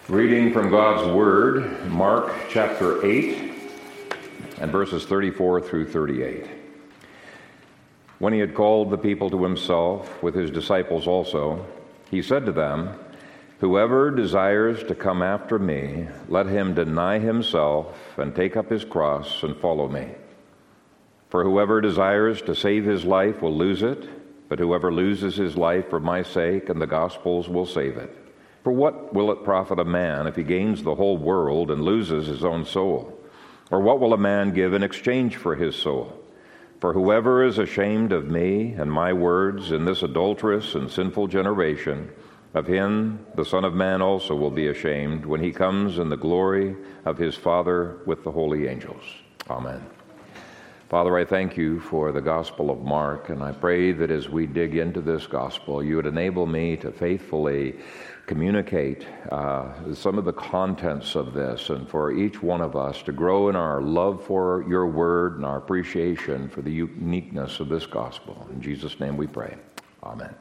Reading from God's Word, Mark chapter 8 and verses 34 through 38. When he had called the people to himself, with his disciples also, he said to them, "Whoever desires to come after me, let him deny himself and take up his cross and follow me. For whoever desires to save his life will lose it, but whoever loses his life for my sake and the gospel's will save it. For what will it profit a man if he gains the whole world and loses his own soul? Or what will a man give in exchange for his soul? For whoever is ashamed of me and my words in this adulterous and sinful generation, of him the Son of Man also will be ashamed when he comes in the glory of his Father with the holy angels." Amen. Father, I thank you for the Gospel of Mark, and I pray that as we dig into this Gospel, you would enable me to faithfully communicate some of the contents of this, and for each one of us to grow in our love for your word and our appreciation for the uniqueness of this Gospel. In Jesus' name we pray. Amen.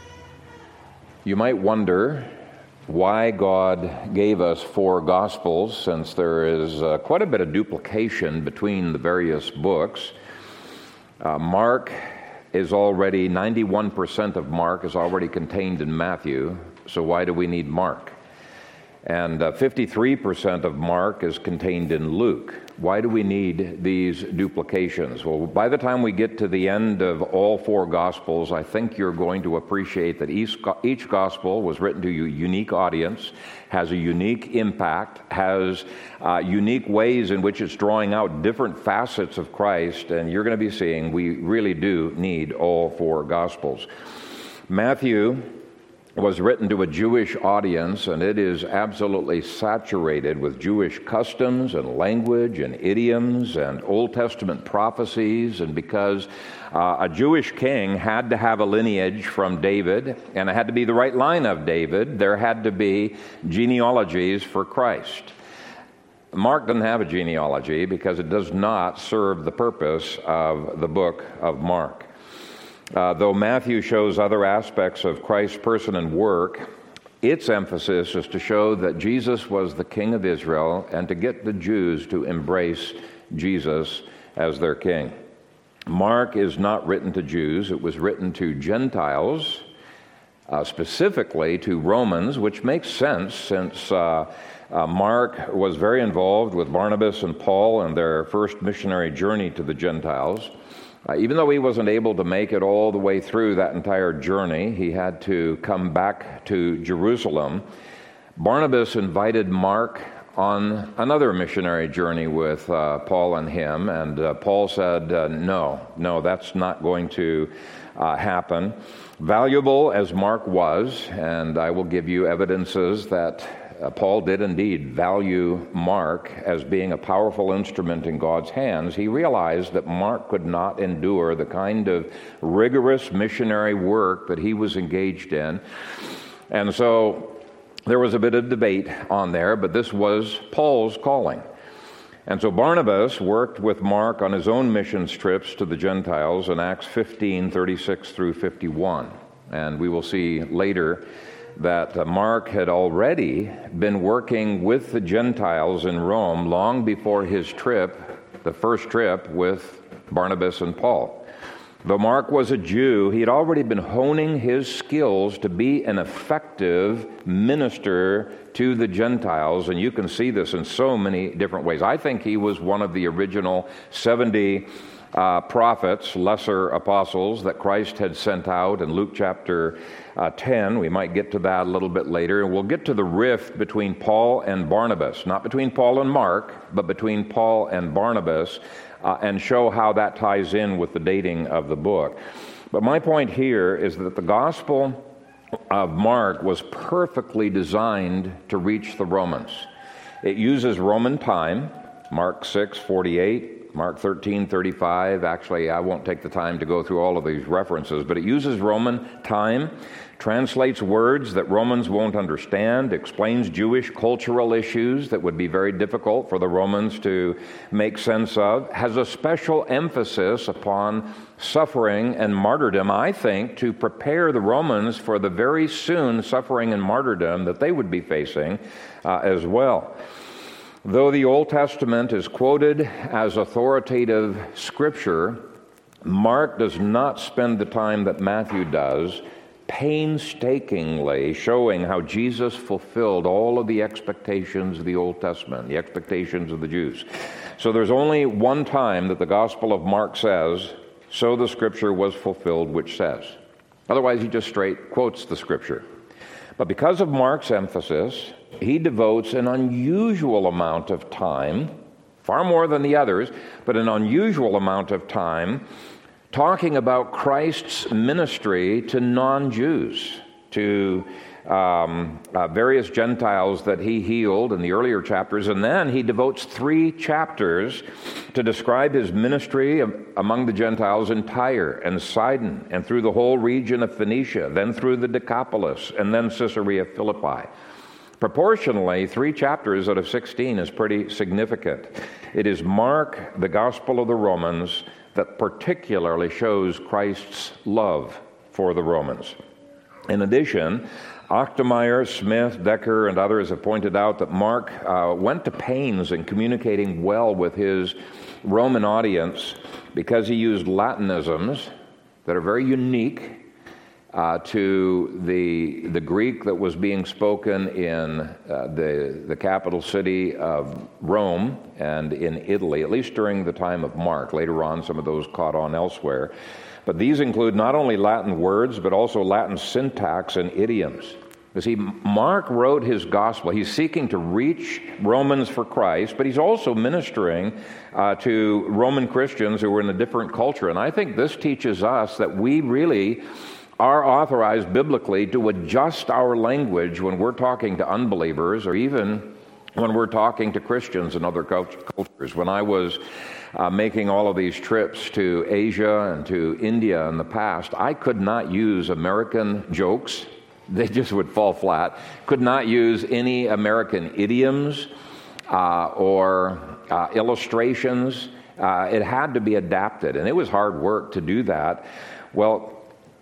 You might wonder why God gave us 4 Gospels, since there is quite a bit of duplication between the various books. Mark is already, 91% of Mark is already contained in Matthew, so why do we need Mark? And 53% of Mark is contained in Luke. Why do we need these duplications? Well, by the time we get to the end of all 4 Gospels, I think you're going to appreciate that each Gospel was written to a unique audience, has a unique impact, has unique ways in which it's drawing out different facets of Christ, and you're going to be seeing we really do need all 4 Gospels. Matthew was written to a Jewish audience, and it is absolutely saturated with Jewish customs and language and idioms and Old Testament prophecies. And because a Jewish king had to have a lineage from David, and it had to be the right line of David, there had to be genealogies for Christ. Mark doesn't have a genealogy because it does not serve the purpose of the book of Mark. Though Matthew shows other aspects of Christ's person and work, its emphasis is to show that Jesus was the King of Israel and to get the Jews to embrace Jesus as their king. Mark is not written to Jews. It was written to Gentiles, specifically to Romans, which makes sense since Mark was very involved with Barnabas and Paul in their first missionary journey to the Gentiles. Even though he wasn't able to make it all the way through that entire journey, he had to come back to Jerusalem. Barnabas invited Mark on another missionary journey with Paul and him, and Paul said, no, that's not going to happen. Valuable as Mark was, and I will give you evidences that Paul did indeed value Mark as being a powerful instrument in God's hands, he realized that Mark could not endure the kind of rigorous missionary work that he was engaged in. And so there was a bit of debate on there, but this was Paul's calling. And so Barnabas worked with Mark on his own missions trips to the Gentiles in Acts 15:36 through 51. And we will see later that Mark had already been working with the Gentiles in Rome long before his trip, the first trip with Barnabas and Paul. Though Mark was a Jew, he had already been honing his skills to be an effective minister to the Gentiles, and you can see this in so many different ways. I think he was one of the original 70 prophets, lesser apostles that Christ had sent out in Luke chapter 10. We might get to that a little bit later. And we'll get to the rift between Paul and Barnabas, not between Paul and Mark, but between Paul and Barnabas, and show how that ties in with the dating of the book. But my point here is that the Gospel of Mark was perfectly designed to reach the Romans. It uses Roman time, Mark 6:48, Mark 13:35. Actually, I won't take the time to go through all of these references, but it uses Roman time, translates words that Romans won't understand, explains Jewish cultural issues that would be very difficult for the Romans to make sense of, has a special emphasis upon suffering and martyrdom, I think, to prepare the Romans for the very soon suffering and martyrdom that they would be facing as well. Though the Old Testament is quoted as authoritative scripture, Mark does not spend the time that Matthew does painstakingly showing how Jesus fulfilled all of the expectations of the Old Testament, the expectations of the Jews. So there's only one time that the Gospel of Mark says, "So the Scripture was fulfilled, which says." Otherwise, he just straight quotes the Scripture. But because of Mark's emphasis, he devotes an unusual amount of time, far more than the others, but an unusual amount of time talking about Christ's ministry to non-Jews, to various Gentiles that he healed in the earlier chapters, and then he devotes 3 chapters to describe his ministry among the Gentiles in Tyre and Sidon and through the whole region of Phoenicia, then through the Decapolis, and then Caesarea Philippi. Proportionally, 3 chapters out of 16 is pretty significant. It is Mark, the Gospel of the Romans, that particularly shows Christ's love for the Romans. In addition, Ochtmeyer, Smith, Decker, and others have pointed out that Mark went to pains in communicating well with his Roman audience because he used Latinisms that are very unique to the Greek that was being spoken in the capital city of Rome and in Italy, at least during the time of Mark. Later on, some of those caught on elsewhere. But these include not only Latin words, but also Latin syntax and idioms. You see, Mark wrote his gospel. He's seeking to reach Romans for Christ, but he's also ministering to Roman Christians who were in a different culture. And I think this teaches us that we really are authorized biblically to adjust our language when we're talking to unbelievers or even when we're talking to Christians in other cultures. When I was making all of these trips to Asia and to India in the past, I could not use American jokes. They just would fall flat. Could not use any American idioms or illustrations. It had to be adapted, and it was hard work to do that. Well,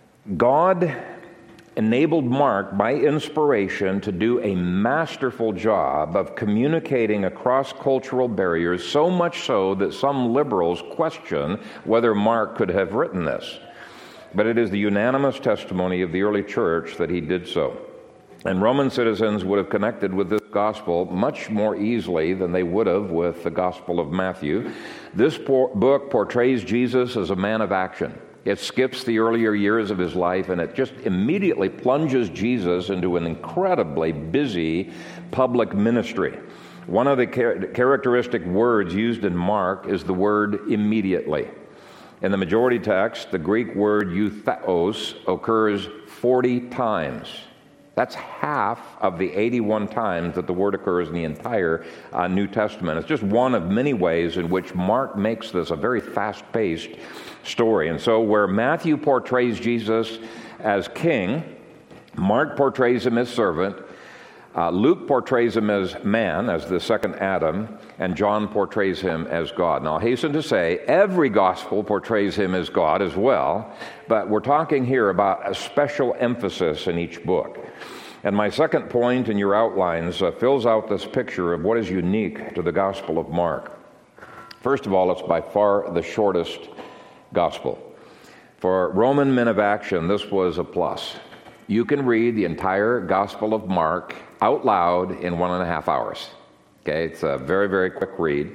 God enabled Mark by inspiration to do a masterful job of communicating across cultural barriers, so much so that some liberals question whether Mark could have written this. But it is the unanimous testimony of the early church that he did so. And Roman citizens would have connected with this gospel much more easily than they would have with the Gospel of Matthew. This book portrays Jesus as a man of action. It skips the earlier years of his life, and it just immediately plunges Jesus into an incredibly busy public ministry. One of the characteristic words used in Mark is the word immediately. In the majority text, the Greek word eutheos occurs 40 times. That's half of the 81 times that the word occurs in the entire New Testament. It's just one of many ways in which Mark makes this a very fast-paced story. And so where Matthew portrays Jesus as king, Mark portrays him as servant, Luke portrays him as man, as the second Adam, and John portrays him as God. Now, I hasten to say, every gospel portrays him as God as well, but we're talking here about a special emphasis in each book. And my second point in your outlines fills out this picture of what is unique to the Gospel of Mark. First of all, it's by far the shortest gospel. For Roman men of action, this was a plus. You can read the entire Gospel of Mark out loud in 1.5 hours. Okay, it's a very, very quick read.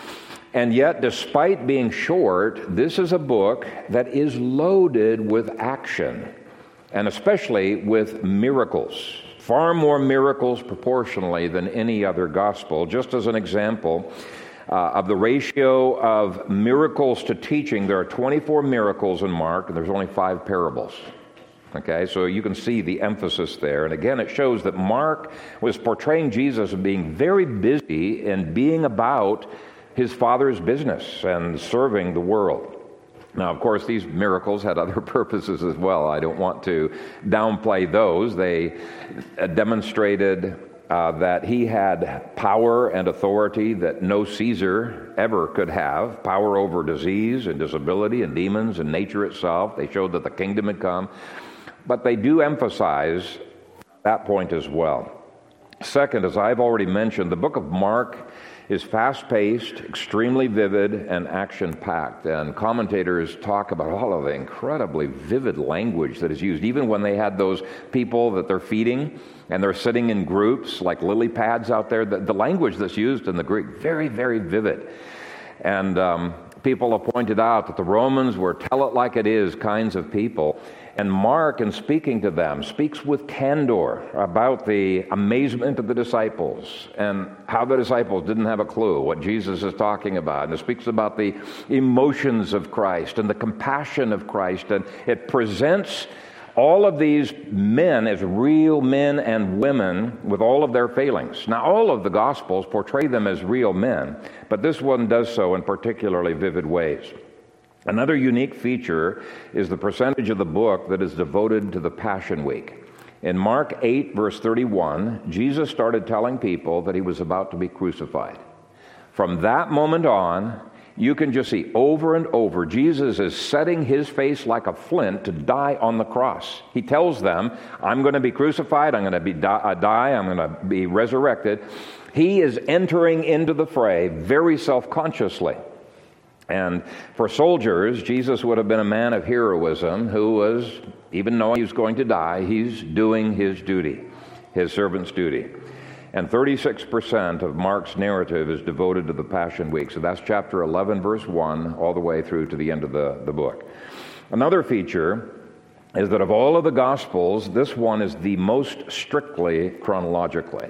And yet, despite being short, this is a book that is loaded with action, and especially with miracles. Far more miracles proportionally than any other gospel. Just as an example of the ratio of miracles to teaching, there are 24 miracles in Mark, and there's only 5 parables. Okay, so you can see the emphasis there. And again, it shows that Mark was portraying Jesus as being very busy and being about his Father's business and serving the world. Now, of course, these miracles had other purposes as well. I don't want to downplay those. They demonstrated that he had power and authority that no Caesar ever could have, power over disease and disability and demons and nature itself. They showed that the kingdom had come. But they do emphasize that point as well. Second, as I've already mentioned, the book of Mark is fast-paced, extremely vivid, and action-packed. And commentators talk about all of the incredibly vivid language that is used, even when they had those people that they're feeding and they're sitting in groups like lily pads out there. The language that's used in the Greek, very, very vivid. And people have pointed out that the Romans were tell-it-like-it-is kinds of people. And Mark, in speaking to them, speaks with candor about the amazement of the disciples and how the disciples didn't have a clue what Jesus is talking about. And it speaks about the emotions of Christ and the compassion of Christ. And it presents all of these men as real men and women with all of their failings. Now, all of the Gospels portray them as real men, but this one does so in particularly vivid ways. Another unique feature is the percentage of the book that is devoted to the Passion Week. In Mark 8, verse 31, Jesus started telling people that he was about to be crucified. From that moment on, you can just see over and over, Jesus is setting his face like a flint to die on the cross. He tells them, I'm going to be crucified, I'm going to die, I'm going to be resurrected. He is entering into the fray very self-consciously. And for soldiers, Jesus would have been a man of heroism who was, even knowing he was going to die, he's doing his duty, his servant's duty. And 36% of Mark's narrative is devoted to the Passion Week. So that's chapter 11, verse 1, all the way through to the end of the book. Another feature is that of all of the Gospels, this one is the most strictly chronological.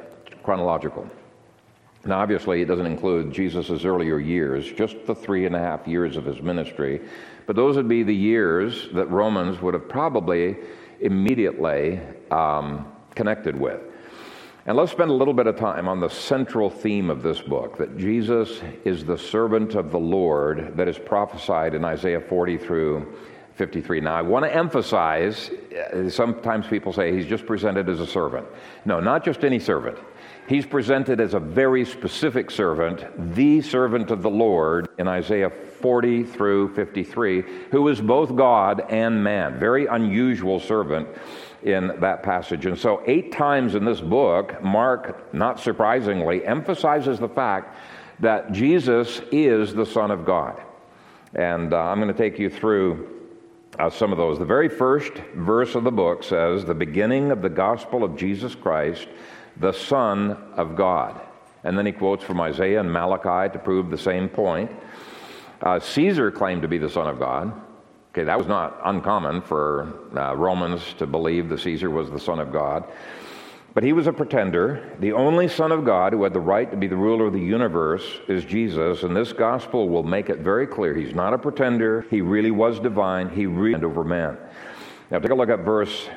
Now, obviously, it doesn't include Jesus' earlier years, just the 3.5 years of his ministry. But those would be the years that Romans would have probably immediately connected with. And let's spend a little bit of time on the central theme of this book, that Jesus is the servant of the Lord that is prophesied in Isaiah 40 through 53. Now, I want to emphasize, sometimes people say he's just presented as a servant. No, not just any servant. He's presented as a very specific servant, the servant of the Lord in Isaiah 40 through 53, who is both God and man. Very unusual servant in that passage. And so 8 times in this book, Mark, not surprisingly, emphasizes the fact that Jesus is the Son of God. And I'm going to take you through some of those. The very first verse of the book says, the beginning of the gospel of Jesus Christ, the Son of God. And then he quotes from Isaiah and Malachi to prove the same point. Caesar claimed to be the Son of God. Okay, that was not uncommon for Romans to believe that Caesar was the Son of God. But he was a pretender. The only Son of God who had the right to be the ruler of the universe is Jesus, and this gospel will make it very clear. He's not a pretender. He really was divine. He reigned over man. Now take a look at verse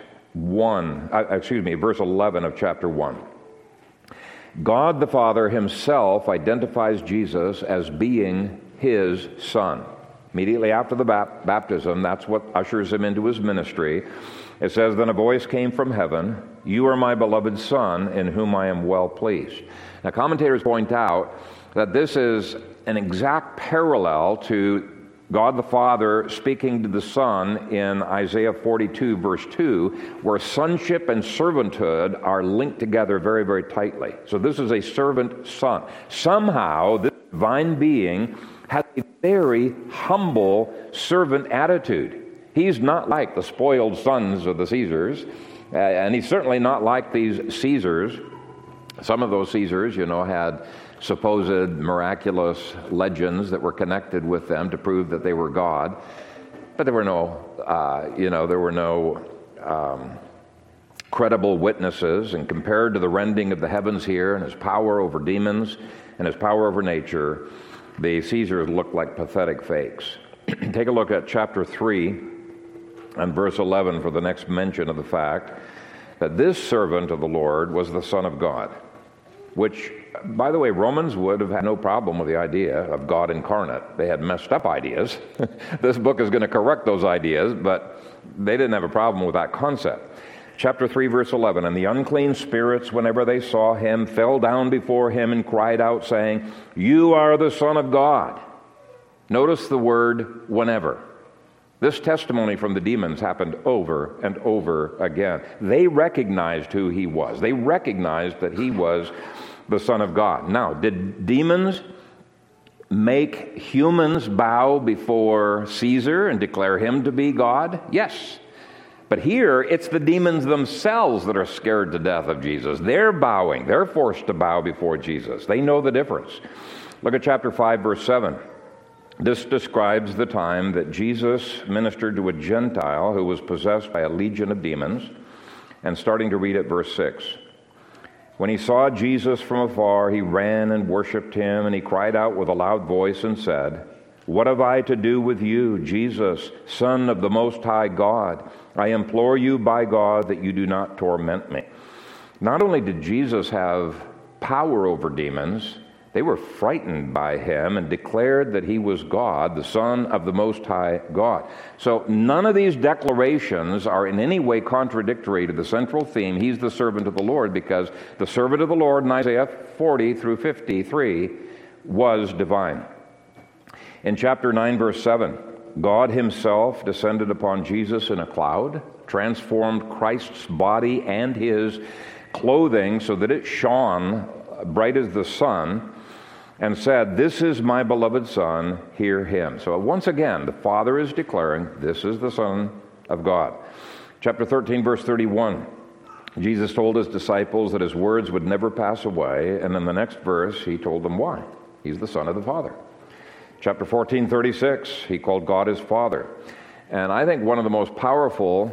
11 of chapter 1. God the Father himself identifies Jesus as being his Son. Immediately after the baptism, that's what ushers him into his ministry. It says, then a voice came from heaven, you are my beloved Son, in whom I am well pleased. Now, commentators point out that this is an exact parallel to God the Father speaking to the Son in Isaiah 42, verse 2, where sonship and servanthood are linked together very, very tightly. So this is a servant son. Somehow, this divine being has a very humble servant attitude. He's not like the spoiled sons of the Caesars, and he's certainly not like these Caesars. Some of those Caesars, had supposed miraculous legends that were connected with them to prove that they were God. But there were no, credible witnesses. And compared to the rending of the heavens here and his power over demons and his power over nature, the Caesars looked like pathetic fakes. Take a look at chapter 3 and verse 11 for the next mention of the fact that this servant of the Lord was the Son of God. which, by the way, Romans would have had no problem with the idea of God incarnate. They had messed up ideas. This book is going to correct those ideas, but they didn't have a problem with that concept. Chapter 3, verse 11, and the unclean spirits, whenever they saw him, fell down before him and cried out, saying, "You are the Son of God." Notice the word whenever. This testimony from the demons happened over and over again. They recognized who he was. They recognized that he was the Son of God. Now, did demons make humans bow before Caesar and declare him to be God? Yes. But here, it's the demons themselves that are scared to death of Jesus. They're bowing. They're forced to bow before Jesus. They know the difference. Look at chapter 5, verse 7. This describes the time that Jesus ministered to a Gentile who was possessed by a legion of demons. And starting to read at verse 6. When he saw Jesus from afar, he ran and worshipped him, and he cried out with a loud voice and said, "What have I to do with you, Jesus, Son of the Most High God? I implore you by God that you do not torment me." Not only did Jesus have power over demons, they were frightened by him and declared that he was God, the Son of the Most High God. So none of these declarations are in any way contradictory to the central theme, he's the servant of the Lord, because the servant of the Lord in Isaiah 40 through 53 was divine. In chapter 9, verse 7, God himself descended upon Jesus in a cloud, transformed Christ's body and his clothing so that it shone bright as the sun, and said, "This is my beloved Son, hear him." So once again, the Father is declaring, this is the Son of God. Chapter 13, verse 31, Jesus told his disciples that his words would never pass away, and in the next verse, he told them why. He's the Son of the Father. Chapter 14, 36, he called God his Father. And I think one of the most powerful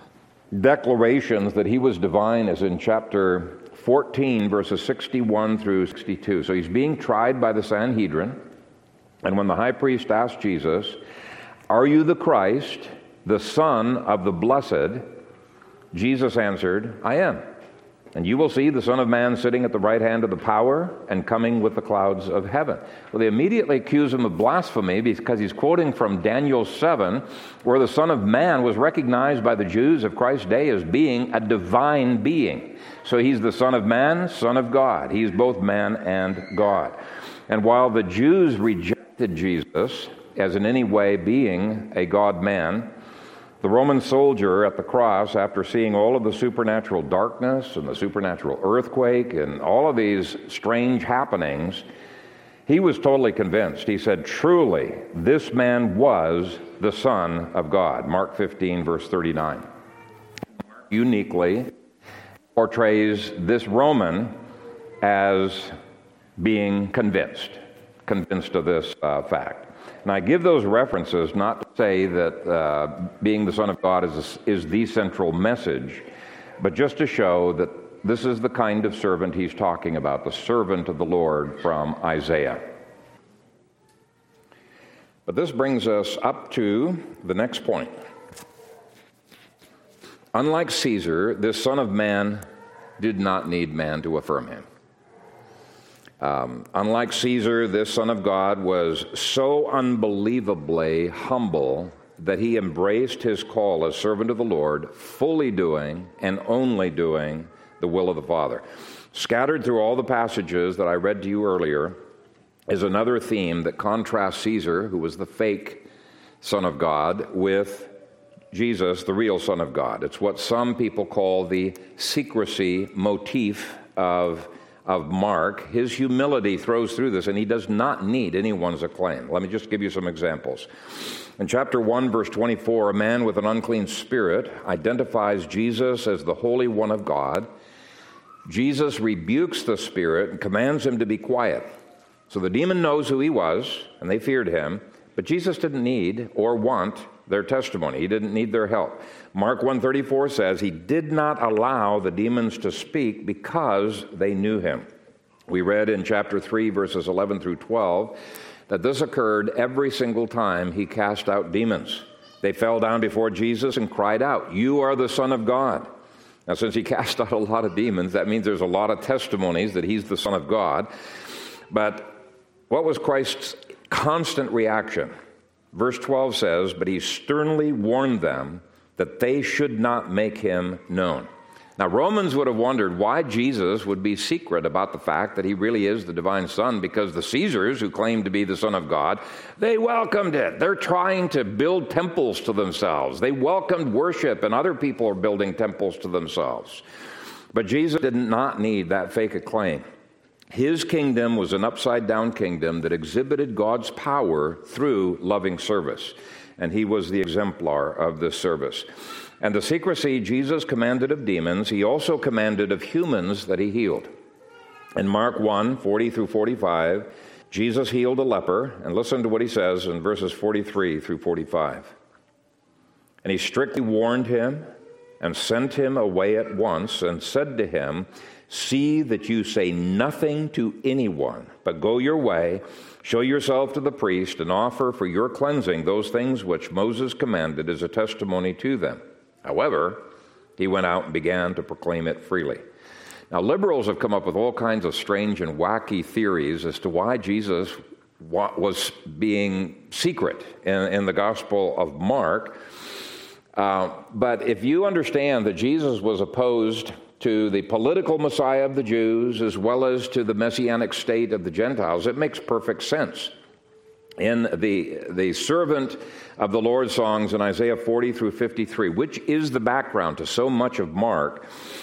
declarations that he was divine is in chapter 14, verses 61 through 62. So he's being tried by the Sanhedrin, and when the high priest asked Jesus, "Are you the Christ, the Son of the Blessed?" Jesus answered, "I am. And you will see the Son of Man sitting at the right hand of the power and coming with the clouds of heaven." Well, they immediately accuse him of blasphemy because he's quoting from Daniel 7, where the Son of Man was recognized by the Jews of Christ's day as being a divine being. So he's the Son of Man, Son of God. He's both man and God. And while the Jews rejected Jesus as in any way being a God-man, the Roman soldier at the cross, after seeing all of the supernatural darkness and the supernatural earthquake and all of these strange happenings, he was totally convinced. He said, "Truly, this man was the Son of God." Mark 15, verse 39. Uniquely portrays this Roman as being convinced of this fact. And I give those references not to say that being the Son of God is the central message, but just to show that this is the kind of servant he's talking about, the servant of the Lord from Isaiah. But this brings us up to the next point. Unlike Caesar, this Son of Man did not need man to affirm him. Unlike Caesar, this Son of God was so unbelievably humble that he embraced his call as servant of the Lord, fully doing and only doing the will of the Father. Scattered through all the passages that I read to you earlier is another theme that contrasts Caesar, who was the fake Son of God, with Jesus, the real Son of God. It's what some people call the secrecy motif of Mark. His humility throws through this, and he does not need anyone's acclaim. Let me just give you some examples. In chapter 1, verse 24, a man with an unclean spirit identifies Jesus as the Holy One of God. Jesus rebukes the spirit and commands him to be quiet. So the demon knows who he was, and they feared him, but Jesus didn't need or want their testimony. He didn't need their help. Mark 1:34 says he did not allow the demons to speak because they knew him. We read in chapter 3, verses 11 through 12, that this occurred every single time he cast out demons. They fell down before Jesus and cried out, "You are the Son of God." Now, since he cast out a lot of demons, that means there's a lot of testimonies that he's the Son of God. But what was Christ's constant reaction? Verse 12 says, "But he sternly warned them that they should not make him known." Now, Romans would have wondered why Jesus would be secret about the fact that he really is the divine Son, because the Caesars, who claimed to be the Son of God, they welcomed it. They're trying to build temples to themselves. They welcomed worship, and other people are building temples to themselves. But Jesus did not need that fake acclaim. His kingdom was an upside-down kingdom that exhibited God's power through loving service, and he was the exemplar of this service. And the secrecy Jesus commanded of demons, he also commanded of humans that he healed. In Mark 1, 40 through 45, Jesus healed a leper, and listen to what he says in verses 43 through 45. "And he strictly warned him and sent him away at once and said to him, 'See that you say nothing to anyone, but go your way, show yourself to the priest, and offer for your cleansing those things which Moses commanded as a testimony to them.' However, he went out and began to proclaim it freely." Now, liberals have come up with all kinds of strange and wacky theories as to why Jesus was being secret in the Gospel of Mark. But if you understand that Jesus was opposed to the political Messiah of the Jews as well as to the messianic state of the Gentiles, it makes perfect sense. In the servant of the Lord songs in Isaiah 40 through 53, which is the background to so much of Mark,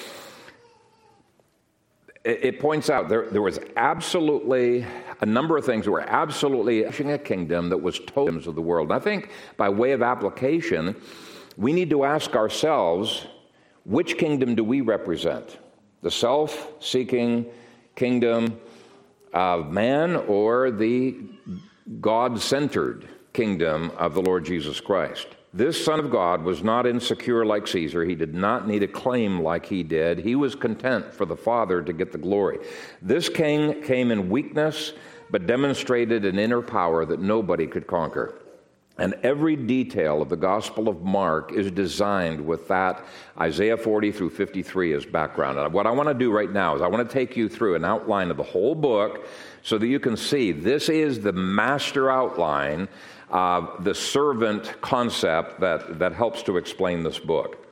it points out there was absolutely a number of things that were absolutely a kingdom that was totems of the world. And I think by way of application, we need to ask ourselves, which kingdom do we represent? The self-seeking kingdom of man, or the God-centered kingdom of the Lord Jesus Christ? This Son of God was not insecure like Caesar. He did not need a claim like he did. He was content for the Father to get the glory. This king came in weakness, but demonstrated an inner power that nobody could conquer. And every detail of the Gospel of Mark is designed with that Isaiah 40 through 53 as background. And what I want to do right now is I want to take you through an outline of the whole book so that you can see this is the master outline of the servant concept that helps to explain this book.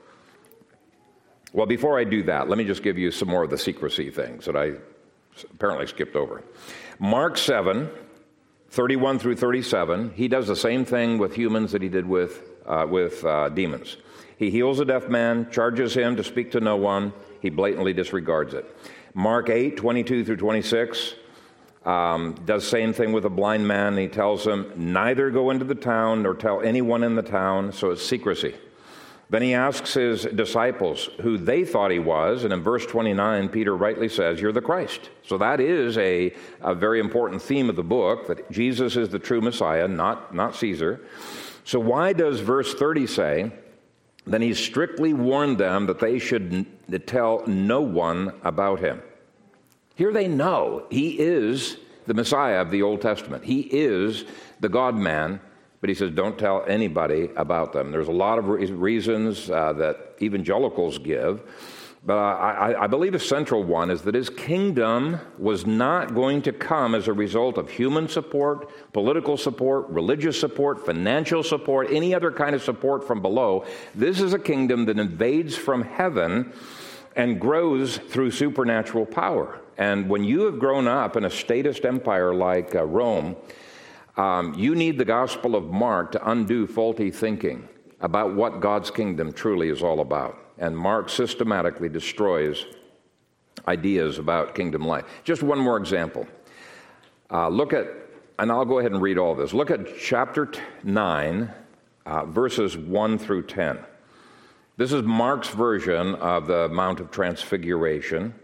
Well, before I do that, let me just give you some more of the secrecy things that I apparently skipped over. Mark 7, 31 through 37, he does the same thing with humans that he did with demons. He heals a deaf man, charges him to speak to no one. He blatantly disregards it. Mark 8, 22 through 26, does same thing with a blind man. He tells him, neither go into the town nor tell anyone in the town, so it's secrecy. Then he asks his disciples who they thought he was, and in verse 29, Peter rightly says, you're the Christ. So that is a very important theme of the book, that Jesus is the true Messiah, not Caesar. So why does verse 30 say, then he strictly warned them that they should tell no one about him? Here they know he is the Messiah of the Old Testament. He is the God-man. But he says, don't tell anybody about them. There's a lot of reasons that evangelicals give. But I believe a central one is that his kingdom was not going to come as a result of human support, political support, religious support, financial support, any other kind of support from below. This is a kingdom that invades from heaven and grows through supernatural power. And when you have grown up in a statist empire like Rome, you need the Gospel of Mark to undo faulty thinking about what God's kingdom truly is all about. And Mark systematically destroys ideas about kingdom life. Just one more example. Look at, and I'll go ahead and read all this. Look at chapter 9, verses 1 through 10. This is Mark's version of the Mount of Transfiguration.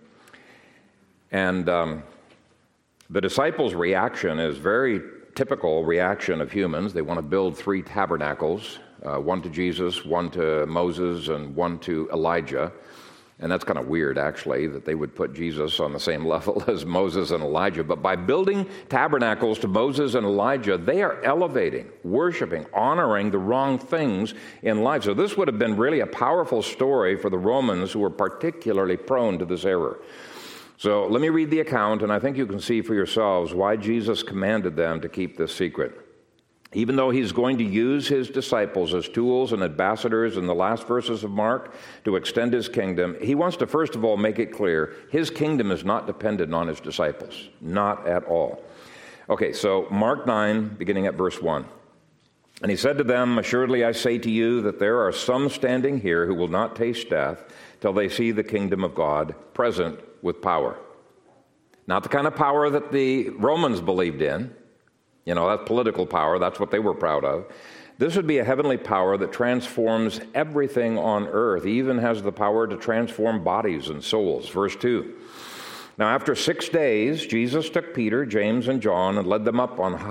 And the disciples' reaction is very typical reaction of humans. They want to build 3 tabernacles, one to Jesus, one to Moses, and one to Elijah. And that's kind of weird, actually, that they would put Jesus on the same level as Moses and Elijah. But by building tabernacles to Moses and Elijah, they are elevating, worshiping, honoring the wrong things in life. So this would have been really a powerful story for the Romans, who were particularly prone to this error. So let me read the account, and I think you can see for yourselves why Jesus commanded them to keep this secret. Even though he's going to use his disciples as tools and ambassadors in the last verses of Mark to extend his kingdom, he wants to first of all make it clear his kingdom is not dependent on his disciples. Not at all. Okay, so Mark 9, beginning at verse 1. And he said to them, "Assuredly I say to you that there are some standing here who will not taste death till they see the kingdom of God present with power." Not the kind of power that the Romans believed in. You know, that's political power. That's what they were proud of. This would be a heavenly power that transforms everything on earth, even has the power to transform bodies and souls. Verse 2. Now, after 6 days, Jesus took Peter, James, and John and led them up on a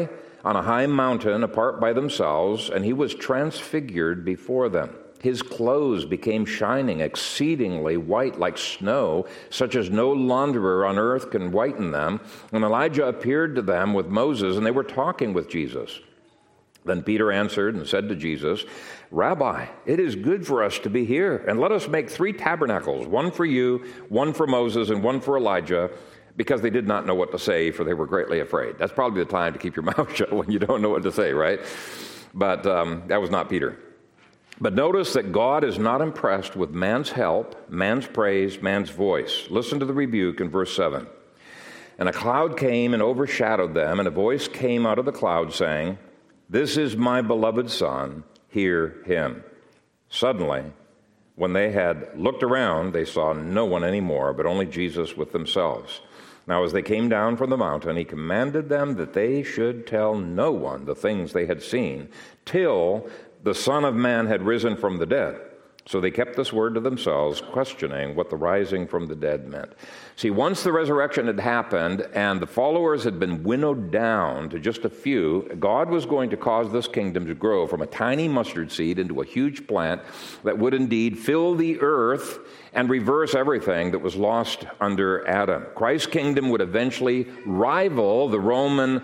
high mountain apart by themselves, and he was transfigured before them. His clothes became shining, exceedingly white like snow, such as no launderer on earth can whiten them. And Elijah appeared to them with Moses, and they were talking with Jesus. Then Peter answered and said to Jesus, "Rabbi, it is good for us to be here, and let us make 3 tabernacles, one for you, one for Moses, and one for Elijah," because they did not know what to say, for they were greatly afraid. That's probably the time to keep your mouth shut when you don't know what to say, right? But that was not Peter. But notice that God is not impressed with man's help, man's praise, man's voice. Listen to the rebuke in verse 7. "And a cloud came and overshadowed them, and a voice came out of the cloud saying, 'This is my beloved Son, hear him.' Suddenly, when they had looked around, they saw no one anymore, but only Jesus with themselves. Now as they came down from the mountain, he commanded them that they should tell no one the things they had seen, till the Son of Man had risen from the dead. So they kept this word to themselves, questioning what the rising from the dead meant." See, once the resurrection had happened and the followers had been winnowed down to just a few, God was going to cause this kingdom to grow from a tiny mustard seed into a huge plant that would indeed fill the earth and reverse everything that was lost under Adam. Christ's kingdom would eventually rival the Roman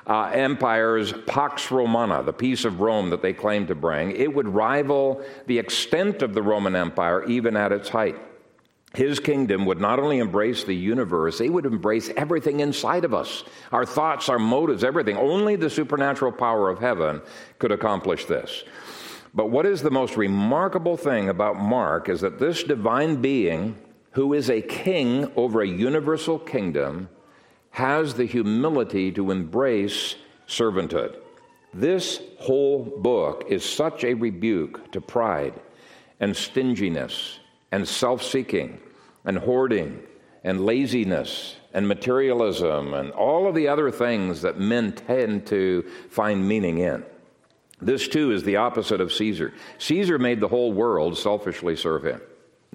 Empire's Pax Romana, the peace of Rome that they claimed to bring. It would rival the extent of the Roman Empire even at its height. His kingdom would not only embrace the universe, it would embrace everything inside of us, our thoughts, our motives, everything. Only the supernatural power of heaven could accomplish this. But what is the most remarkable thing about Mark is that this divine being, who is a king over a universal kingdom, has the humility to embrace servanthood. This whole book is such a rebuke to pride and stinginess and self-seeking and hoarding and laziness and materialism and all of the other things that men tend to find meaning in. This, too, is the opposite of Caesar. Caesar made the whole world selfishly serve him.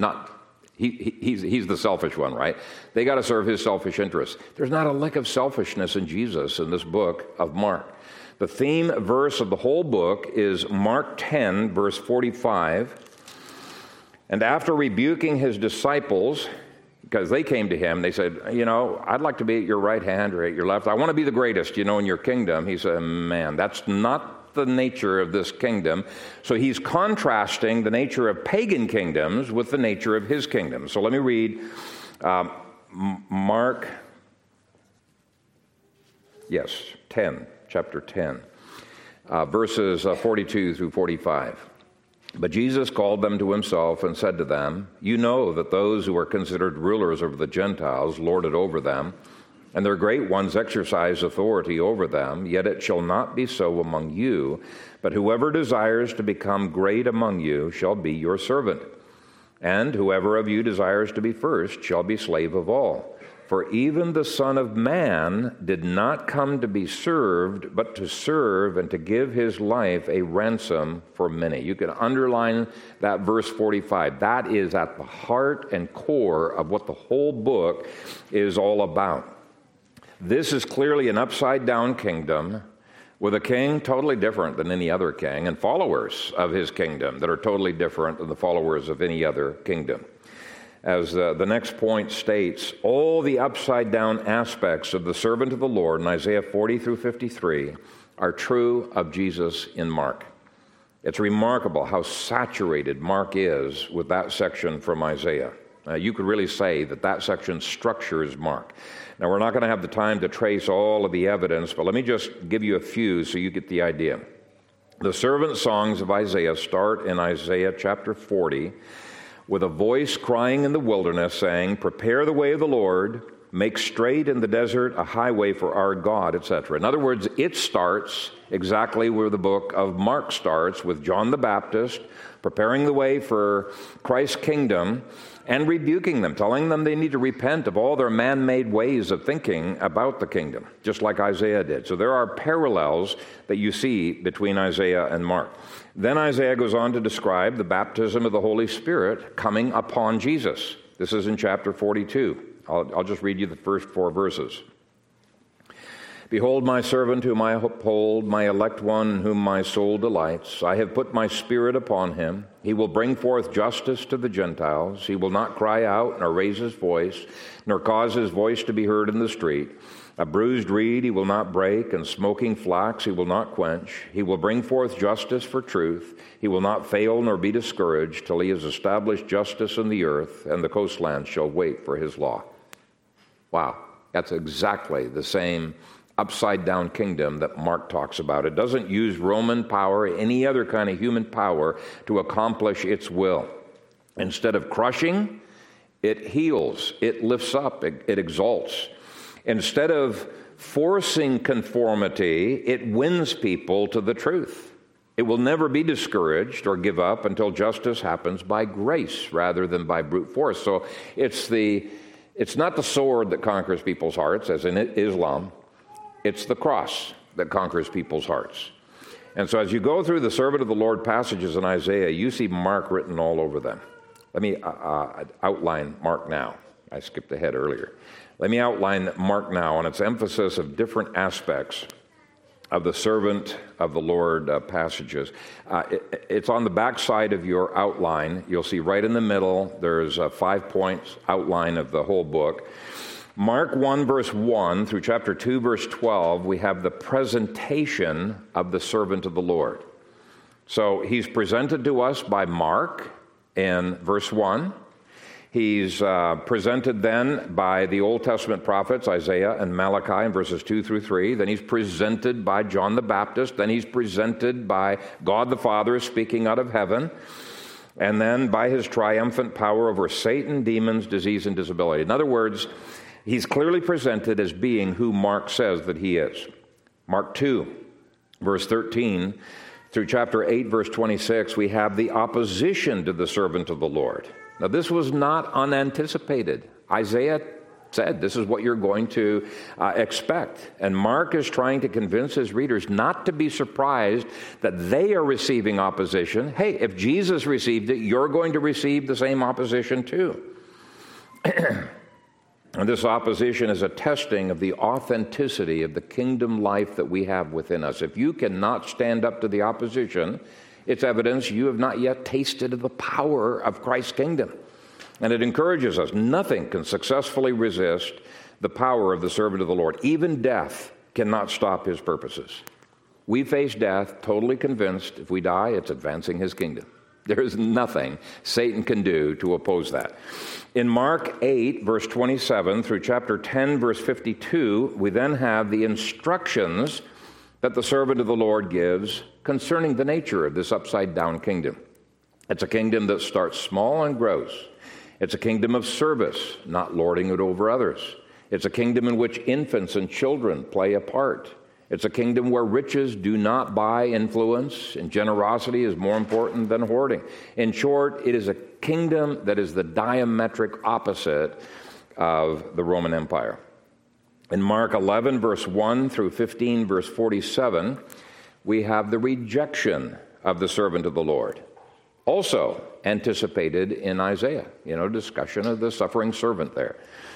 He's the selfish one, right? They got to serve his selfish interests. There's not a lick of selfishness in Jesus in this book of Mark. The theme verse of the whole book is Mark 10, verse 45. "And after rebuking his disciples," because they came to him, they said, "I'd like to be at your right hand or at your left. I want to be the greatest, in your kingdom." He said, "Man, that's not the nature of this kingdom." So he's contrasting the nature of pagan kingdoms with the nature of his kingdom. So let me read Mark 10, chapter 10, verses 42 through 45. "But Jesus called them to himself and said to them, 'You know that those who are considered rulers of the Gentiles lord it over them, and their great ones exercise authority over them. Yet it shall not be so among you, but whoever desires to become great among you shall be your servant. And whoever of you desires to be first shall be slave of all. For even the Son of Man did not come to be served, but to serve and to give his life a ransom for many." You can underline that verse 45. That is at the heart and core of what the whole book is all about. This is clearly an upside-down kingdom with a king totally different than any other king and followers of his kingdom that are totally different than the followers of any other kingdom. as the next point states, all the upside-down aspects of the servant of the Lord in Isaiah 40 through 53 are true of Jesus in Mark. It's remarkable how saturated Mark is with that section from Isaiah. You could really say that section structures Mark. Now, we're not going to have the time to trace all of the evidence, but let me just give you a few so you get the idea. The servant songs of Isaiah start in Isaiah chapter 40 with a voice crying in the wilderness saying, "Prepare the way of the Lord, make straight in the desert a highway for our God," etc. In other words, it starts exactly where the book of Mark starts, with John the Baptist preparing the way for Christ's kingdom and rebuking them, telling them they need to repent of all their man-made ways of thinking about the kingdom, just like Isaiah did. So there are parallels that you see between Isaiah and Mark. Then Isaiah goes on to describe the baptism of the Holy Spirit coming upon Jesus. This is in chapter 42. I'll just read you the first 4 verses. "Behold my servant whom I uphold, my elect one in whom my soul delights. I have put my spirit upon him. He will bring forth justice to the Gentiles. He will not cry out, nor raise his voice, nor cause his voice to be heard in the street. A bruised reed he will not break, and smoking flax he will not quench. He will bring forth justice for truth. He will not fail nor be discouraged till he has established justice in the earth, and the coastlands shall wait for his law." Wow, that's exactly the same upside-down kingdom that Mark talks about. It doesn't use Roman power, any other kind of human power, to accomplish its will. Instead of crushing, it heals, it lifts up, it exalts. Instead of forcing conformity, it wins people to the truth. It will never be discouraged or give up until justice happens by grace rather than by brute force. So it's not the sword that conquers people's hearts, as in Islam. It's the cross that conquers people's hearts. And so as you go through the servant of the Lord passages in Isaiah, you see Mark written all over them. Let me outline Mark now. I skipped ahead earlier. Let me outline Mark now and its emphasis of different aspects of the servant of the Lord passages. It's on the back side of your outline. You'll see right in the middle, there's a 5-point outline of the whole book. Mark 1, verse 1 through chapter 2, verse 12, we have the presentation of the servant of the Lord. So he's presented to us by Mark in verse 1. He's presented then by the Old Testament prophets, Isaiah and Malachi, in verses 2 through 3. Then he's presented by John the Baptist. Then he's presented by God the Father speaking out of heaven. And then by his triumphant power over Satan, demons, disease, and disability. In other words, he's clearly presented as being who Mark says that he is. Mark 2, verse 13, through chapter 8, verse 26, we have the opposition to the servant of the Lord. Now, this was not unanticipated. Isaiah said this is what you're going to expect. And Mark is trying to convince his readers not to be surprised that they are receiving opposition. Hey, if Jesus received it, you're going to receive the same opposition too. And this opposition is a testing of the authenticity of the kingdom life that we have within us. If you cannot stand up to the opposition, it's evidence you have not yet tasted of the power of Christ's kingdom. And it encourages us. Nothing can successfully resist the power of the servant of the Lord. Even death cannot stop his purposes. We face death totally convinced if we die, it's advancing his kingdom. There is nothing Satan can do to oppose that. In Mark 8, verse 27 through chapter 10, verse 52, we then have the instructions that the servant of the Lord gives concerning the nature of this upside-down kingdom. It's a kingdom that starts small and grows. It's a kingdom of service, not lording it over others. It's a kingdom in which infants and children play a part. It's a kingdom where riches do not buy influence, and generosity is more important than hoarding. In short, it is a kingdom that is the diametric opposite of the Roman Empire. In Mark 11, verse 1 through 15, verse 47, we have the rejection of the servant of the Lord. Also anticipated in Isaiah, discussion of the suffering servant there.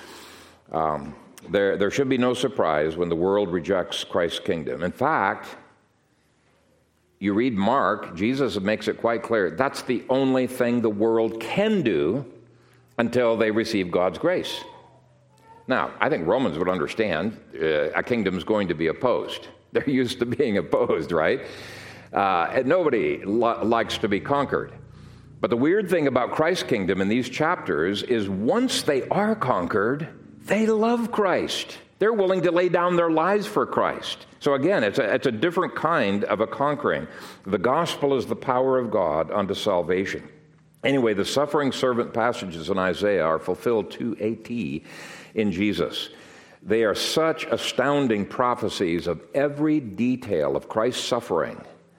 There should be no surprise when the world rejects Christ's kingdom. In fact, you read Mark, Jesus makes it quite clear, that's the only thing the world can do until they receive God's grace. Now, I think Romans would understand a kingdom's going to be opposed. They're used to being opposed, right? And nobody likes to be conquered. But the weird thing about Christ's kingdom in these chapters is once they are conquered, they love Christ. They're willing to lay down their lives for Christ. So again, it's a different kind of a conquering. The gospel is the power of God unto salvation. Anyway, the suffering servant passages in Isaiah are fulfilled to a T in Jesus. They are such astounding prophecies of every detail of Christ's suffering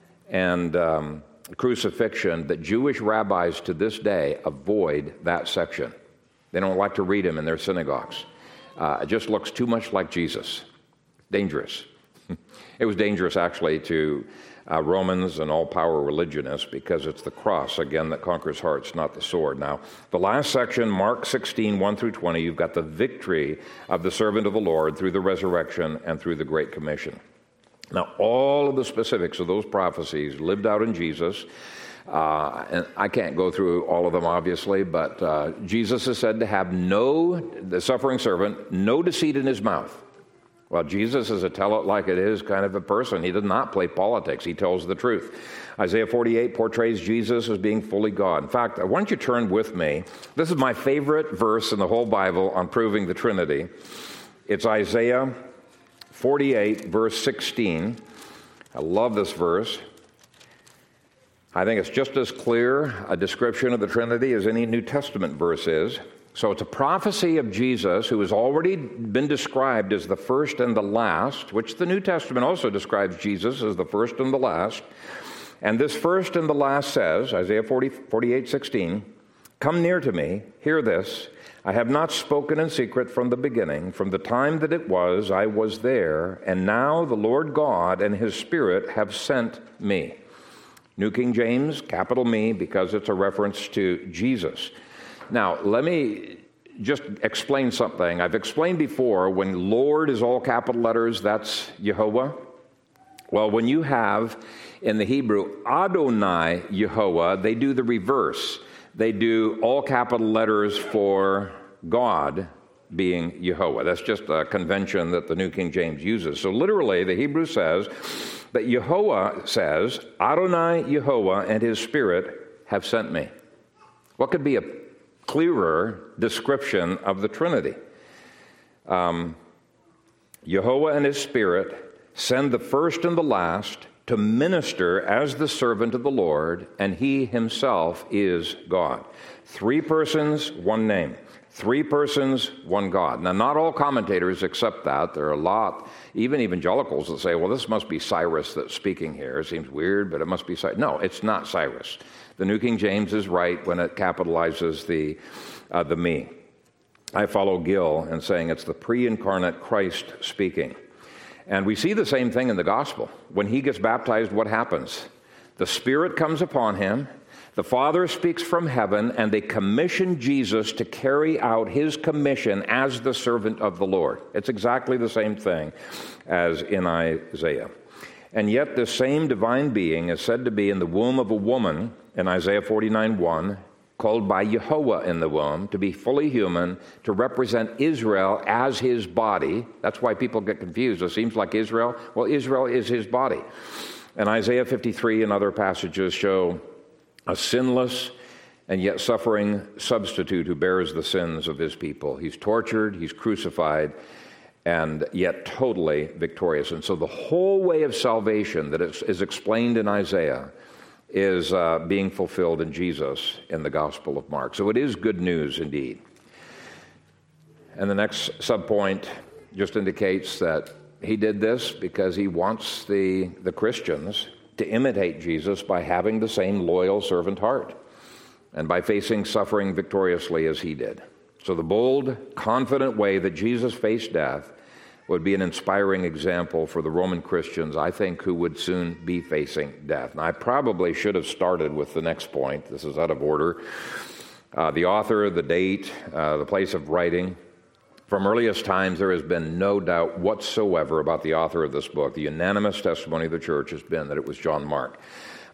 and crucifixion that Jewish rabbis to this day avoid that section. They don't like to read them in their synagogues. It just looks too much like Jesus. Dangerous. It was dangerous, actually, to Romans and all-power religionists because it's the cross, again, that conquers hearts, not the sword. Now, the last section, Mark 16, 1 through 20, you've got the victory of the servant of the Lord through the resurrection and through the Great Commission. Now, all of the specifics of those prophecies lived out in Jesus. And I can't go through all of them, obviously, but Jesus is said to have the suffering servant, no deceit in his mouth. Well, Jesus is a tell-it-like-it-is kind of a person. He does not play politics. He tells the truth. Isaiah 48 portrays Jesus as being fully God. In fact, why don't you turn with me? This is my favorite verse in the whole Bible on proving the Trinity. It's Isaiah 48, verse 16. I love this verse. I think it's just as clear a description of the Trinity as any New Testament verse is. So it's a prophecy of Jesus who has already been described as the first and the last, which the New Testament also describes Jesus as the first and the last. And this first and the last says, Isaiah 48, 16, "Come near to me, hear this. I have not spoken in secret from the beginning. From the time that it was, I was there. And now the Lord God and his Spirit have sent me." New King James, capital Me, because it's a reference to Jesus. Now, let me just explain something. I've explained before, when Lord is all capital letters, that's Yehovah. Well, when you have, in the Hebrew, Adonai Yehovah, they do the reverse. They do all capital letters for God being Yehovah. That's just a convention that the New King James uses. So literally, the Hebrew says that Yehovah says, Adonai Yehovah and his Spirit have sent me. What could be a clearer description of the Trinity? Yehovah and his Spirit send the first and the last to minister as the servant of the Lord, and he himself is God. 3 persons, 1 name. 3 persons, 1 God. Now, not all commentators accept that. There are a lot, even evangelicals, that say, well, this must be Cyrus that's speaking here. It seems weird, but it must be Cyrus. No, it's not Cyrus. The New King James is right when it capitalizes the me. I follow Gill in saying it's the pre-incarnate Christ speaking. And we see the same thing in the gospel. When he gets baptized, what happens? The Spirit comes upon him, the Father speaks from heaven, and they commission Jesus to carry out his commission as the servant of the Lord. It's exactly the same thing as in Isaiah. And yet this same divine being is said to be in the womb of a woman in Isaiah 49:1, called by Yehovah in the womb, to be fully human, to represent Israel as his body. That's why people get confused. It seems like Israel. Well, Israel is his body. And Isaiah 53 and other passages show a sinless and yet suffering substitute who bears the sins of his people. He's tortured, he's crucified, and yet totally victorious. And so the whole way of salvation that is explained in Isaiah is being fulfilled in Jesus in the Gospel of Mark. So it is good news indeed. And the next subpoint just indicates that he did this because he wants the Christians to imitate Jesus by having the same loyal servant heart and by facing suffering victoriously as he did. So the bold, confident way that Jesus faced death would be an inspiring example for the Roman Christians, I think, who would soon be facing death. Now, I probably should have started with the next point. This is out of order. The author, the date, the place of writing. From earliest times, there has been no doubt whatsoever about the author of this book. The unanimous testimony of the church has been that it was John Mark.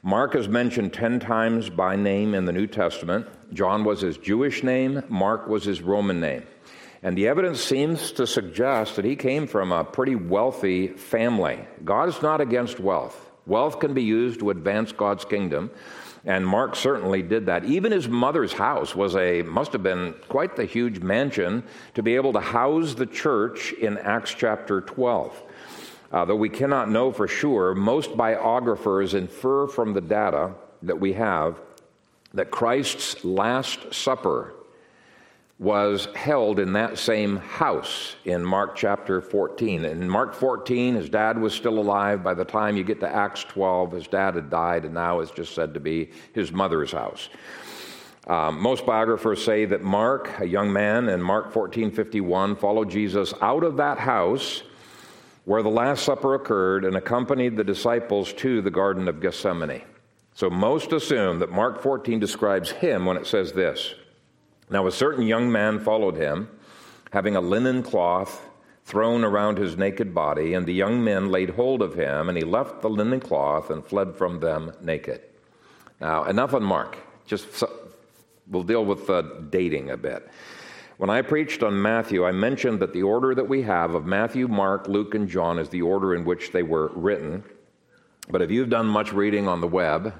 Mark is mentioned 10 times by name in the New Testament. John was his Jewish name. Mark was his Roman name. And the evidence seems to suggest that he came from a pretty wealthy family. God is not against wealth. Wealth can be used to advance God's kingdom, and Mark certainly did that. Even his mother's house must have been quite the huge mansion to be able to house the church in Acts chapter 12. Though we cannot know for sure, most biographers infer from the data that we have that Christ's Last Supper was held in that same house in Mark chapter 14. In Mark 14, his dad was still alive. By the time you get to Acts 12, his dad had died, and now it's just said to be his mother's house. Most biographers say that Mark, a young man in Mark 14:51, followed Jesus out of that house where the Last Supper occurred and accompanied the disciples to the Garden of Gethsemane. So most assume that Mark 14 describes him when it says this: "Now a certain young man followed him, having a linen cloth thrown around his naked body, and the young men laid hold of him, and he left the linen cloth and fled from them naked." Now, enough on Mark. We'll deal with dating a bit. When I preached on Matthew, I mentioned that the order that we have of Matthew, Mark, Luke, and John is the order in which they were written. But if you've done much reading on the web,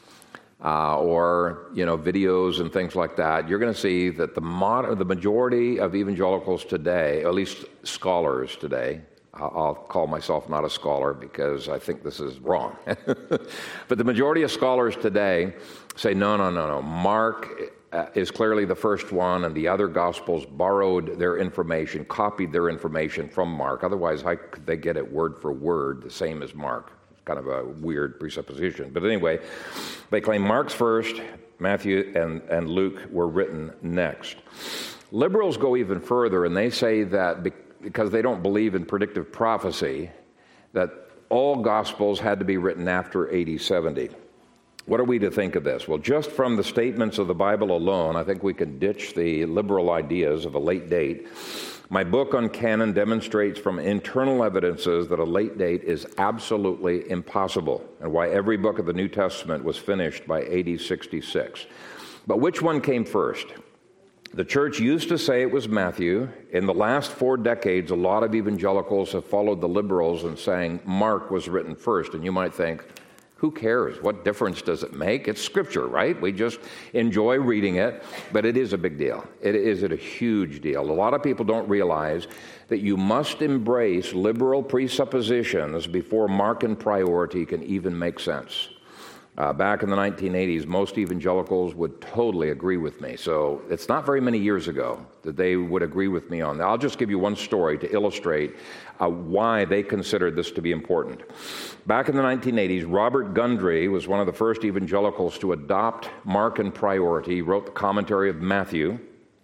or videos and things like that, you're going to see that the majority of evangelicals today, at least scholars today, I'll call myself not a scholar because I think this is wrong, but the majority of scholars today say, no, Mark is clearly the first one, and the other Gospels borrowed their information, copied their information from Mark. Otherwise, how could they get it word for word the same as Mark? Kind of a weird presupposition. But anyway, they claim Mark's first, Matthew and Luke were written next. Liberals go even further, and they say that because they don't believe in predictive prophecy, that all Gospels had to be written after AD 70. What are we to think of this? Well, just from the statements of the Bible alone, I think we can ditch the liberal ideas of a late date. My book on canon demonstrates from internal evidences that a late date is absolutely impossible, and why every book of the New Testament was finished by AD 66. But which one came first? The church used to say it was Matthew. In the last 4 decades, a lot of evangelicals have followed the liberals in saying Mark was written first. And you might think, who cares? What difference does it make? It's Scripture, right? We just enjoy reading it, but it is a big deal. It is a huge deal. A lot of people don't realize that you must embrace liberal presuppositions before Markan priority can even make sense. Back in the 1980s, most evangelicals would totally agree with me. So it's not very many years ago that they would agree with me on that. I'll just give you one story to illustrate why they considered this to be important. Back in the 1980s, Robert Gundry was one of the first evangelicals to adopt Markan priority. He wrote the commentary of Matthew,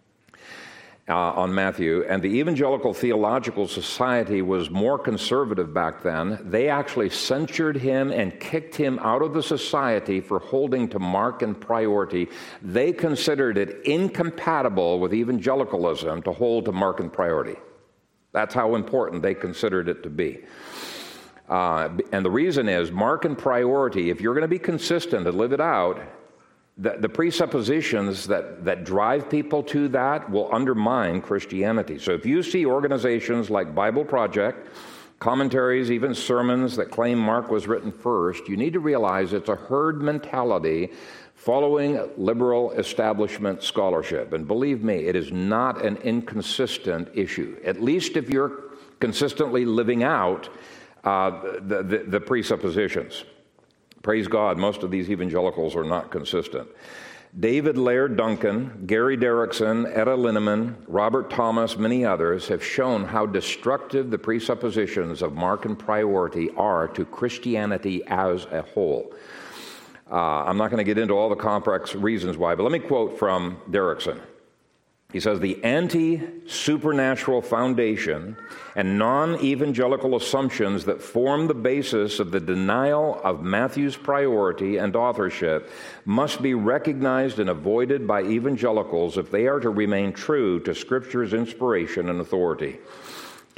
on Matthew, and the Evangelical Theological Society was more conservative back then. They actually censured him and kicked him out of the society for holding to Markan priority. They considered it incompatible with evangelicalism to hold to Markan priority. That's how important they considered it to be. And the reason is, Markan priority, if you're going to be consistent and live it out, the presuppositions that drive people to that will undermine Christianity. So if you see organizations like Bible Project, commentaries, even sermons that claim Mark was written first, you need to realize it's a herd mentality following liberal establishment scholarship. And believe me, it is not an inconsistent issue, at least if you're consistently living out the presuppositions. Praise God, most of these evangelicals are not consistent. David Laird Duncan, Gary Derrickson, Etta Linneman, Robert Thomas, many others have shown how destructive the presuppositions of Markan priority are to Christianity as a whole. I'm not going to get into all the complex reasons why, but let me quote from Derrickson. He says, "The anti-supernatural foundation and non-evangelical assumptions that form the basis of the denial of Matthew's priority and authorship must be recognized and avoided by evangelicals if they are to remain true to Scripture's inspiration and authority.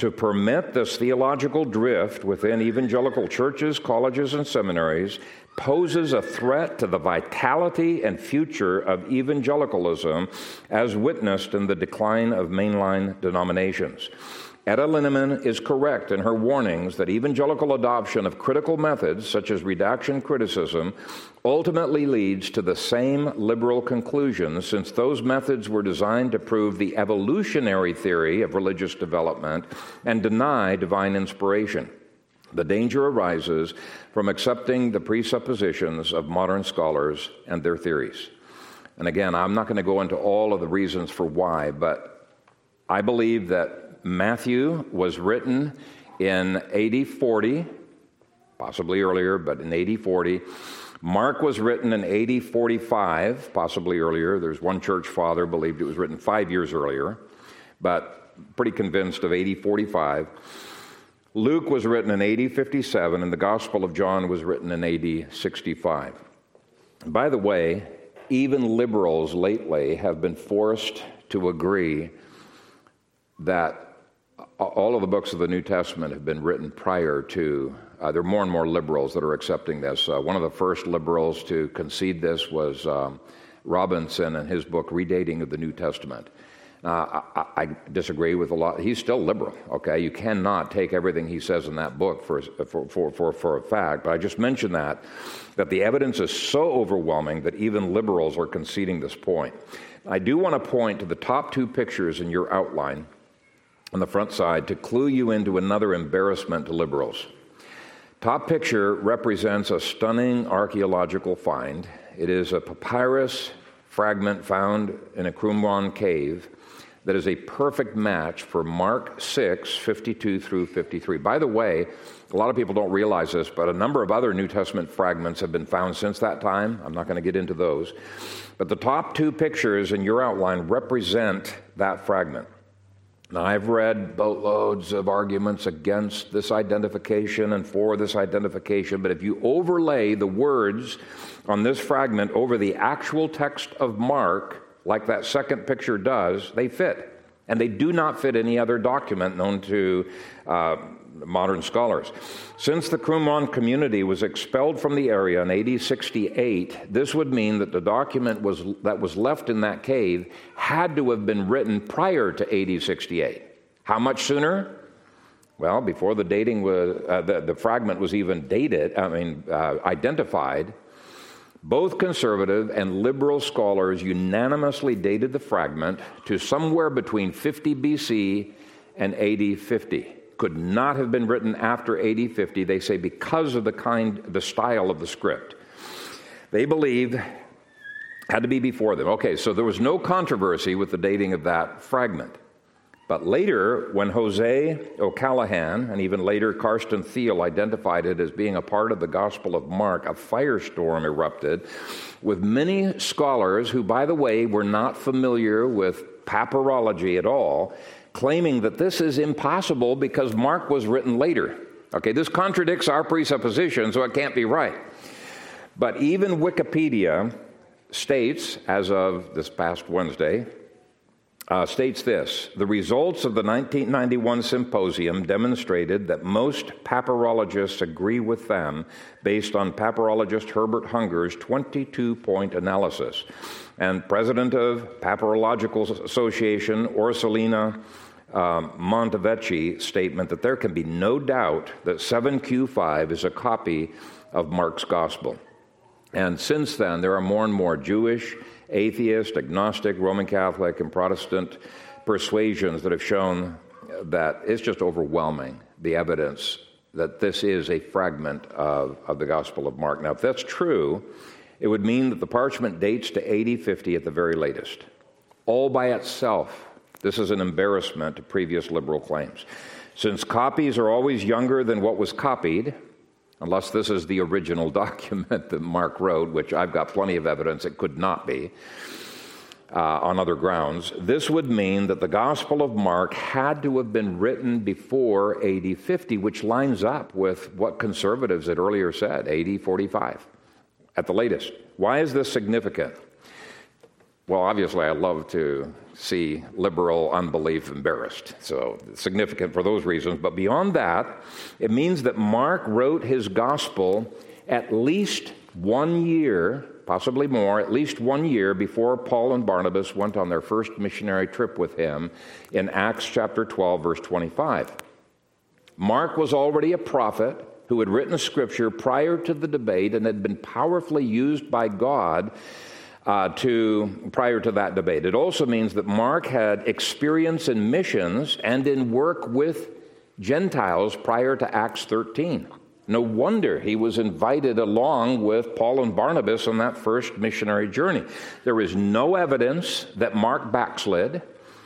To permit this theological drift within evangelical churches, colleges, and seminaries poses a threat to the vitality and future of evangelicalism as witnessed in the decline of mainline denominations. Etta Linneman is correct in her warnings that evangelical adoption of critical methods, such as redaction criticism, ultimately leads to the same liberal conclusions, since those methods were designed to prove the evolutionary theory of religious development and deny divine inspiration. The danger arises from accepting the presuppositions of modern scholars and their theories. And again, I'm not going to go into all of the reasons for why, but I believe that Matthew was written in AD 40, possibly earlier, but in AD 40. Mark was written in AD 45, possibly earlier. There's one church father believed it was written 5 years earlier, but pretty convinced of AD 45. Luke was written in AD 57, and the Gospel of John was written in AD 65. By the way, even liberals lately have been forced to agree that all of the books of the New Testament have been written prior to, there are more and more liberals that are accepting this. One of the first liberals to concede this was Robinson in his book, Redating of the New Testament. I disagree with a lot. He's still liberal, okay? You cannot take everything he says in that book for a fact, but I just mentioned that the evidence is so overwhelming that even liberals are conceding this point. I do want to point to the top two pictures in your outline on the front side to clue you into another embarrassment to liberals. Top picture represents a stunning archaeological find. It is a papyrus fragment found in a Qumran cave that is a perfect match for Mark 6, 52 through 53. By the way, a lot of people don't realize this, but a number of other New Testament fragments have been found since that time. I'm not going to get into those. But the top two pictures in your outline represent that fragment. Now, I've read boatloads of arguments against this identification and for this identification, but if you overlay the words on this fragment over the actual text of Mark, like that second picture does, they fit. And they do not fit any other document known to modern scholars. Since the Qumran community was expelled from the area in AD 68, this would mean that the document that was left in that cave had to have been written prior to AD 68. How much sooner? Well, before the dating was, the fragment was even identified, both conservative and liberal scholars unanimously dated the fragment to somewhere between 50 BC and AD 50. Could not have been written after AD 50, they say, because of the style of the script. They believe had to be before them. Okay, so there was no controversy with the dating of that fragment. But later, when Jose O'Callaghan and even later Karsten Thiel identified it as being a part of the Gospel of Mark, a firestorm erupted with many scholars who, by the way, were not familiar with papyrology at all, claiming that this is impossible because Mark was written later. Okay, this contradicts our presupposition, so it can't be right. But even Wikipedia states, as of this past Wednesday, states this: the results of the 1991 symposium demonstrated that most papyrologists agree with them based on papyrologist Herbert Hunger's 22-point analysis. And president of Papyrological Association, Orsolina Montevecchi, statement that there can be no doubt that 7Q5 is a copy of Mark's Gospel. And since then, there are more and more Jewish, atheist, agnostic, Roman Catholic, and Protestant persuasions that have shown that it's just overwhelming, the evidence that this is a fragment of the Gospel of Mark. Now, if that's true, it would mean that the parchment dates to AD 50 at the very latest. All by itself, this is an embarrassment to previous liberal claims. Since copies are always younger than what was copied, unless this is the original document that Mark wrote, which I've got plenty of evidence it could not be on other grounds, this would mean that the Gospel of Mark had to have been written before AD 50, which lines up with what conservatives had earlier said, AD 45, at the latest. Why is this significant? Well, obviously, I love to see liberal unbelief embarrassed. So it's significant for those reasons. But beyond that, it means that Mark wrote his gospel at least 1 year, possibly more, at least 1 year before Paul and Barnabas went on their first missionary trip with him in Acts chapter 12, verse 25. Mark was already a prophet who had written scripture prior to the debate and had been powerfully used by God prior to that debate. It also means that Mark had experience in missions and in work with Gentiles prior to Acts 13. No wonder he was invited along with Paul and Barnabas on that first missionary journey. There is no evidence that Mark backslid,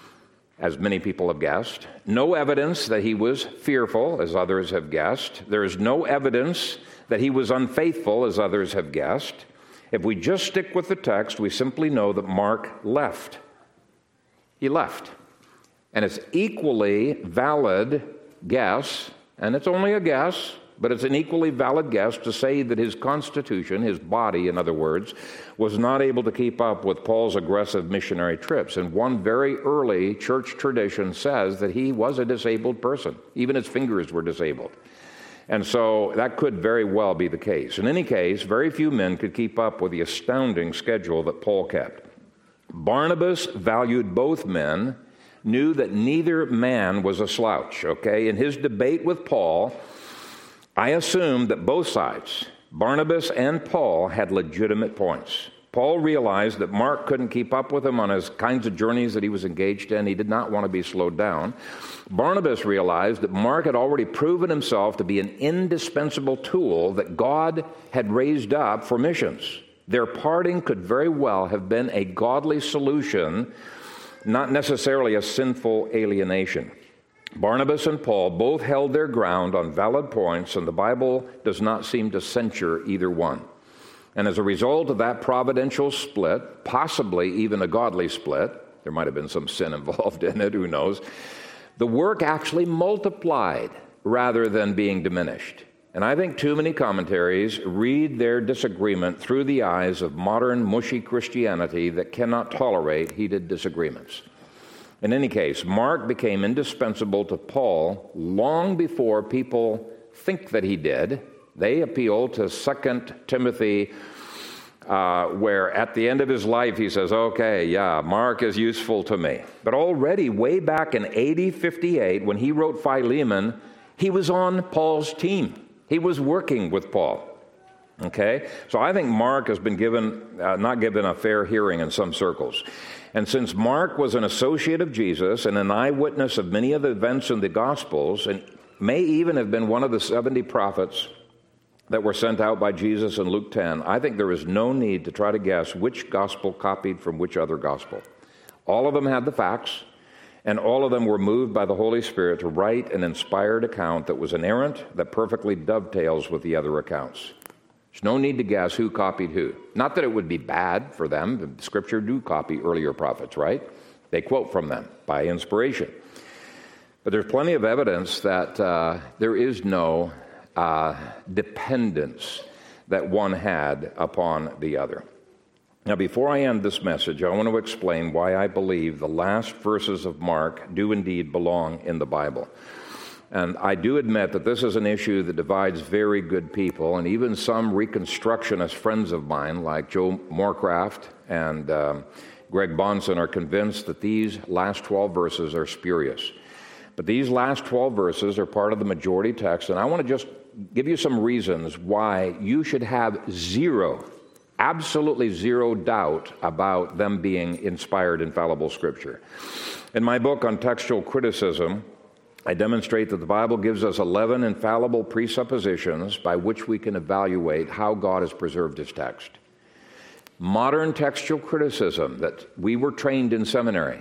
as many people have guessed. No evidence that he was fearful, as others have guessed. There is no evidence that he was unfaithful, as others have guessed. If we just stick with the text, we simply know that Mark left. He left. And it's equally valid guess, and it's only a guess, but it's an equally valid guess to say that his constitution, his body, in other words, was not able to keep up with Paul's aggressive missionary trips. And one very early church tradition says that he was a disabled person. Even his fingers were disabled. And so that could very well be the case. In any case, very few men could keep up with the astounding schedule that Paul kept. Barnabas valued both men, knew that neither man was a slouch, okay? In his debate with Paul, I assumed that both sides, Barnabas and Paul, had legitimate points. Paul realized that Mark couldn't keep up with him on his kinds of journeys that he was engaged in. He did not want to be slowed down. Barnabas realized that Mark had already proven himself to be an indispensable tool that God had raised up for missions. Their parting could very well have been a godly solution, not necessarily a sinful alienation. Barnabas and Paul both held their ground on valid points, and the Bible does not seem to censure either one. And as a result of that providential split, possibly even a godly split, there might have been some sin involved in it, who knows, the work actually multiplied rather than being diminished. And I think too many commentaries read their disagreement through the eyes of modern mushy Christianity that cannot tolerate heated disagreements. In any case, Mark became indispensable to Paul long before people think that he did. They appeal to 2 Timothy, where at the end of his life he says, okay, yeah, Mark is useful to me. But already way back in AD 58, when he wrote Philemon, he was on Paul's team. He was working with Paul. Okay? So I think Mark has been not given a fair hearing in some circles. And since Mark was an associate of Jesus and an eyewitness of many of the events in the Gospels, and may even have been one of the 70 prophets that were sent out by Jesus in Luke 10, I think there is no need to try to guess which gospel copied from which other gospel. All of them had the facts, and all of them were moved by the Holy Spirit to write an inspired account that was inerrant, that perfectly dovetails with the other accounts. There's no need to guess who copied who. Not that it would be bad for them. The Scripture do copy earlier prophets, right? They quote from them by inspiration. But there's plenty of evidence that there is no dependence that one had upon the other. Now, before I end this message, I want to explain why I believe the last verses of Mark do indeed belong in the Bible. And I do admit that this is an issue that divides very good people, and even some Reconstructionist friends of mine, like Joe Morecraft and Greg Bonson, are convinced that these last 12 verses are spurious. But these last 12 verses are part of the majority text, and I want to just give you some reasons why you should have absolutely zero doubt about them being inspired, infallible Scripture. In my book on textual criticism, I demonstrate that the Bible gives us 11 infallible presuppositions by which we can evaluate how God has preserved His text. Modern textual criticism that we were trained in seminary,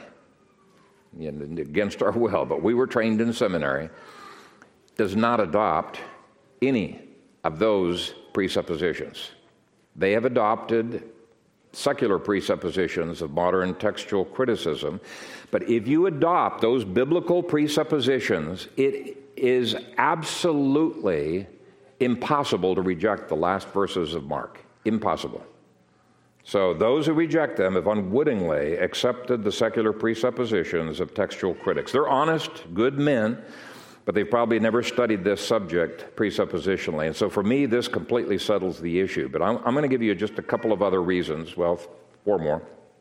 against our will, but we were trained in seminary, does not adopt any of those presuppositions. They have adopted secular presuppositions of modern textual criticism, but if you adopt those biblical presuppositions, it is absolutely impossible to reject the last verses of Mark. Impossible. So those who reject them have unwittingly accepted the secular presuppositions of textual critics. They're honest, good men, but they've probably never studied this subject presuppositionally. And so for me, this completely settles the issue. But I'm going to give you just a couple of other reasons, well, 4 more.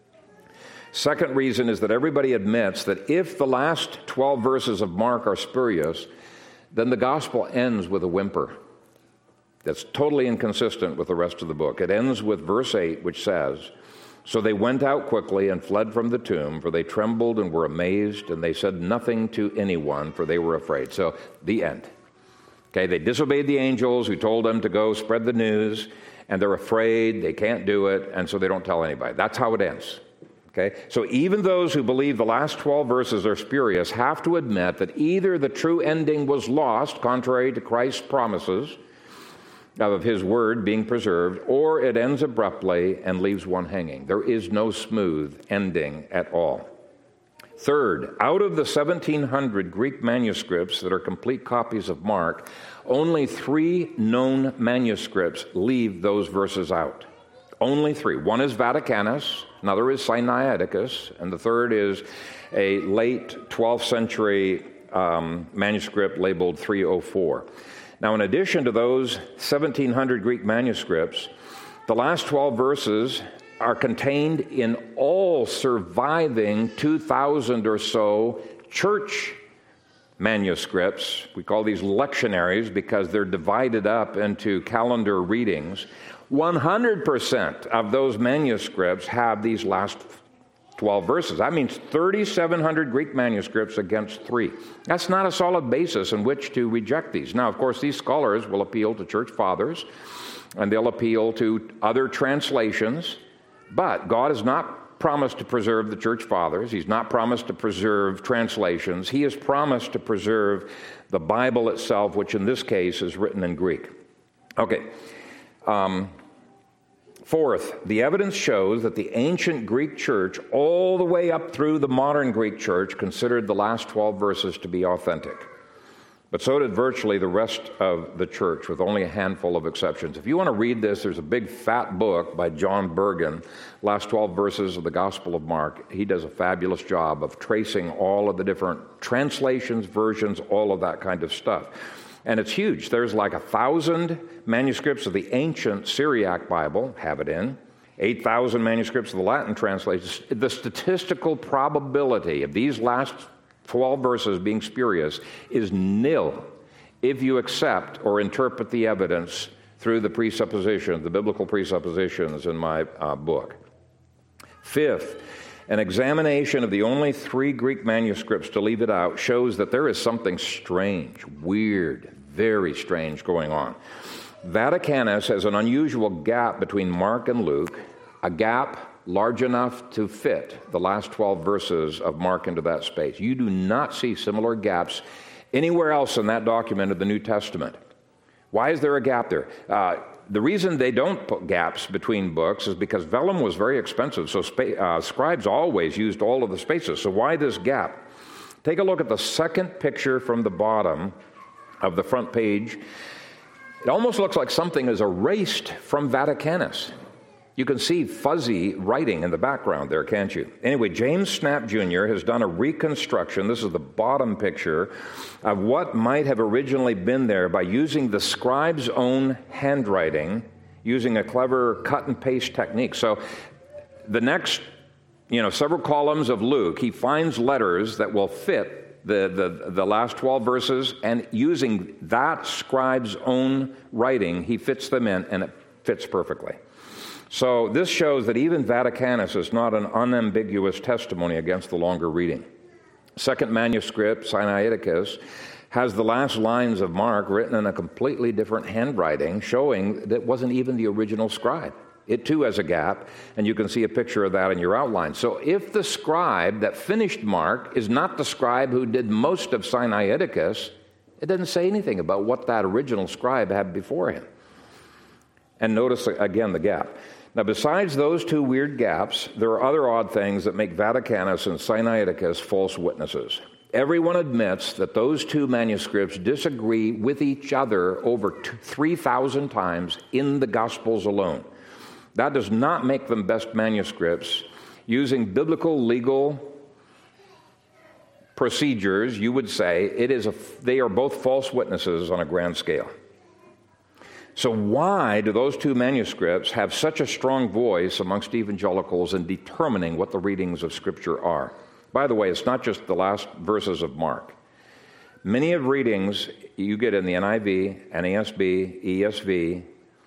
Second reason is that everybody admits that if the last 12 verses of Mark are spurious, then the gospel ends with a whimper. That's totally inconsistent with the rest of the book. It ends with verse 8, which says, "So they went out quickly and fled from the tomb, for they trembled and were amazed, and they said nothing to anyone, for they were afraid." So, the end. Okay, they disobeyed the angels who told them to go spread the news, and they're afraid, they can't do it, and so they don't tell anybody. That's how it ends. Okay, so even those who believe the last 12 verses are spurious have to admit that either the true ending was lost, contrary to Christ's promises of his word being preserved, or it ends abruptly and leaves one hanging. There is no smooth ending at all. Third, out of the 1,700 Greek manuscripts that are complete copies of Mark, only 3 known manuscripts leave those verses out. Only 3. One is Vaticanus, another is Sinaiticus, and the third is a late 12th century manuscript labeled 304. Now, in addition to those 1,700 Greek manuscripts, the last 12 verses are contained in all surviving 2,000 or so church manuscripts. We call these lectionaries because they're divided up into calendar readings. 100% of those manuscripts have these last 12 verses. That means 3,700 Greek manuscripts against 3. That's not a solid basis in which to reject these. Now, of course, these scholars will appeal to church fathers, and they'll appeal to other translations, but God has not promised to preserve the church fathers. He's not promised to preserve translations. He has promised to preserve the Bible itself, which in this case is written in Greek. Okay. Fourth, the evidence shows that the ancient Greek church, all the way up through the modern Greek church, considered the last 12 verses to be authentic. But so did virtually the rest of the church, with only a handful of exceptions. If you want to read this, there's a big fat book by John Bergen, Last 12 Verses of the Gospel of Mark. He does a fabulous job of tracing all of the different translations, versions, all of that kind of stuff. And it's huge. There's like 1,000 manuscripts of the ancient Syriac Bible, have it in, 8,000 manuscripts of the Latin translations. The statistical probability of these last 12 verses being spurious is nil if you accept or interpret the evidence through the presuppositions, the biblical presuppositions in my book. Fifth, an examination of the only 3 Greek manuscripts to leave it out shows that there is something strange, weird, very strange going on. Vaticanus has an unusual gap between Mark and Luke, a gap large enough to fit the last 12 verses of Mark into that space. You do not see similar gaps anywhere else in that document of the New Testament. Why is there a gap there? The reason they don't put gaps between books is because vellum was very expensive, so scribes always used all of the spaces. So why this gap? Take a look at the second picture from the bottom of the front page. It almost looks like something is erased from Vaticanus. You can see fuzzy writing in the background there, can't you? Anyway, James Snap Jr. has done a reconstruction. This is the bottom picture of what might have originally been there by using the scribe's own handwriting, using a clever cut and paste technique. So the next, several columns of Luke, he finds letters that will fit the last 12 verses, and using that scribe's own writing, he fits them in, and it fits perfectly. So this shows that even Vaticanus is not an unambiguous testimony against the longer reading. Second manuscript, Sinaiticus, has the last lines of Mark written in a completely different handwriting, showing that it wasn't even the original scribe. It too has a gap, and you can see a picture of that in your outline. So if the scribe that finished Mark is not the scribe who did most of Sinaiticus, it doesn't say anything about what that original scribe had before him. And notice again the gap. Now, besides those 2 weird gaps, there are other odd things that make Vaticanus and Sinaiticus false witnesses. Everyone admits that those 2 manuscripts disagree with each other over 3,000 times in the Gospels alone. That does not make them best manuscripts. Using biblical legal procedures, you would say they are both false witnesses on a grand scale. So why do those two manuscripts have such a strong voice amongst evangelicals in determining what the readings of Scripture are? By the way, it's not just the last verses of Mark. Many of readings you get in the NIV, NASB, ESV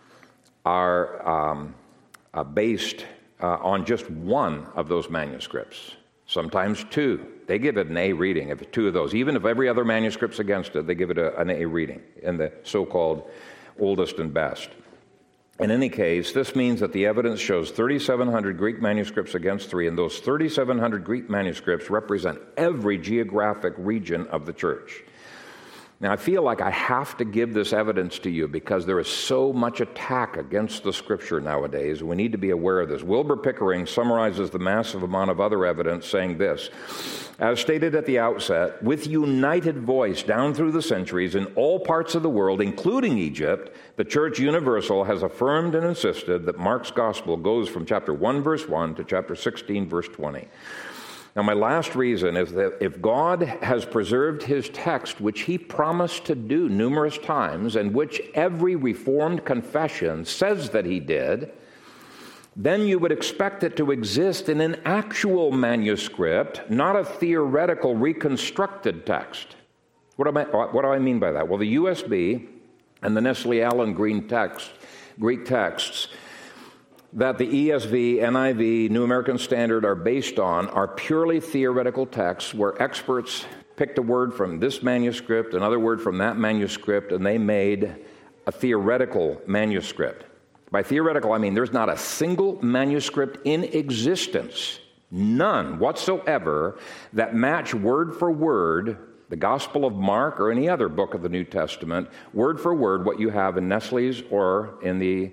are based on just one of those manuscripts, sometimes two. They give it an A reading if two of those. Even if every other manuscript's against it, they give it an A reading in the so-called oldest and best. In any case, this means that the evidence shows 3,700 Greek manuscripts against 3, and those 3,700 Greek manuscripts represent every geographic region of the church. Now, I feel like I have to give this evidence to you because there is so much attack against the Scripture nowadays. We need to be aware of this. Wilbur Pickering summarizes the massive amount of other evidence saying this: as stated at the outset, with united voice down through the centuries in all parts of the world, including Egypt, the Church Universal has affirmed and insisted that Mark's Gospel goes from chapter 1, verse 1 to chapter 16, verse 20. Now, my last reason is that if God has preserved his text, which he promised to do numerous times, and which every Reformed confession says that he did, then you would expect it to exist in an actual manuscript, not a theoretical reconstructed text. What do I mean by that? Well, the USB and the Nestle Allen Greek texts that the ESV, NIV, New American Standard are based on are purely theoretical texts where experts picked a word from this manuscript, another word from that manuscript, and they made a theoretical manuscript. By theoretical, I mean there's not a single manuscript in existence, none whatsoever, that match word for word the Gospel of Mark or any other book of the New Testament, word for word what you have in Nestle's or in the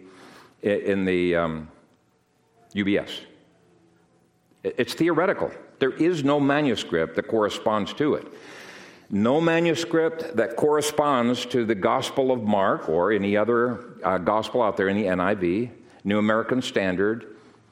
UBS. It's theoretical. There is no manuscript that corresponds to it. No manuscript that corresponds to the Gospel of Mark or any other gospel out there in the NIV, New American Standard,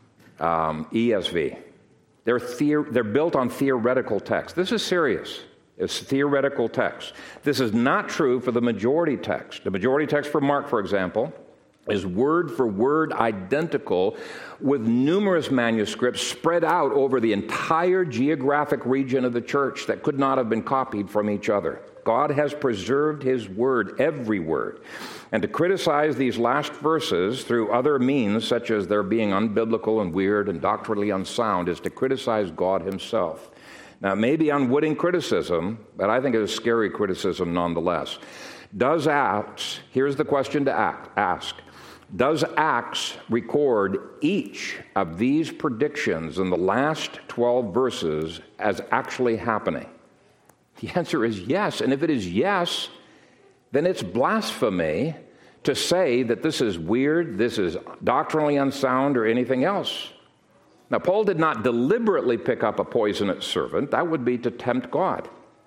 ESV. They're built on theoretical text. This is serious. It's theoretical text. This is not true for the majority text. The majority text for Mark, for example, is word for word identical with numerous manuscripts spread out over the entire geographic region of the church that could not have been copied from each other. God has preserved his word, every word. And to criticize these last verses through other means, such as their being unbiblical and weird and doctrinally unsound, is to criticize God himself. Now, it may be unwitting criticism, but I think it is scary criticism nonetheless. Does Acts, here's the question to ask, does Acts record each of these predictions in the last 12 verses as actually happening? The answer is yes, and if it is yes, then it's blasphemy to say that this is weird, this is doctrinally unsound, or anything else. Now, Paul did not deliberately pick up a poisonous serpent. That would be to tempt God.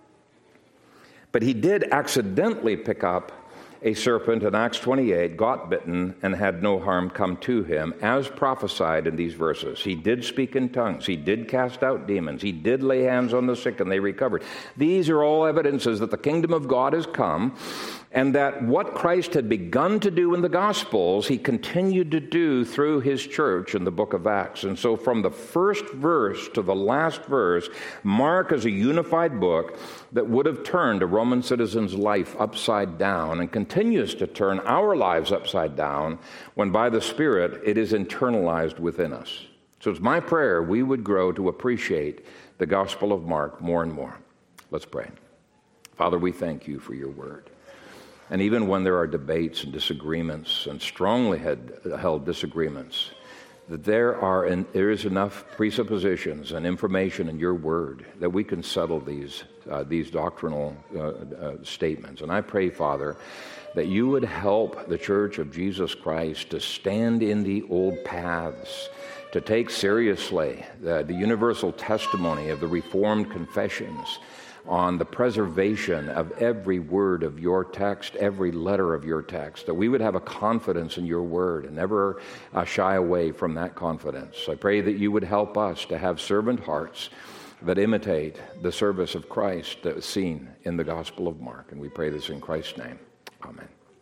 But he did accidentally pick up a serpent in Acts 28, got bitten, and had no harm come to him, as prophesied in these verses. He did speak in tongues. He did cast out demons. He did lay hands on the sick, and they recovered. These are all evidences that the kingdom of God has come, and that what Christ had begun to do in the Gospels, he continued to do through his church in the book of Acts. And so from the first verse to the last verse, Mark is a unified book that would have turned a Roman citizen's life upside down and continues to turn our lives upside down when by the Spirit it is internalized within us. So it's my prayer we would grow to appreciate the Gospel of Mark more and more. Let's pray. Father, we thank you for your word. And even when there are debates and disagreements and strongly held disagreements, that there is enough presuppositions and information in your word that we can settle these doctrinal statements. And I pray, Father, that you would help the Church of Jesus Christ to stand in the old paths, to take seriously the universal testimony of the Reformed confessions, on the preservation of every word of your text, every letter of your text, that we would have a confidence in your word and never shy away from that confidence. I pray that you would help us to have servant hearts that imitate the service of Christ that was seen in the Gospel of Mark. And we pray this in Christ's name. Amen.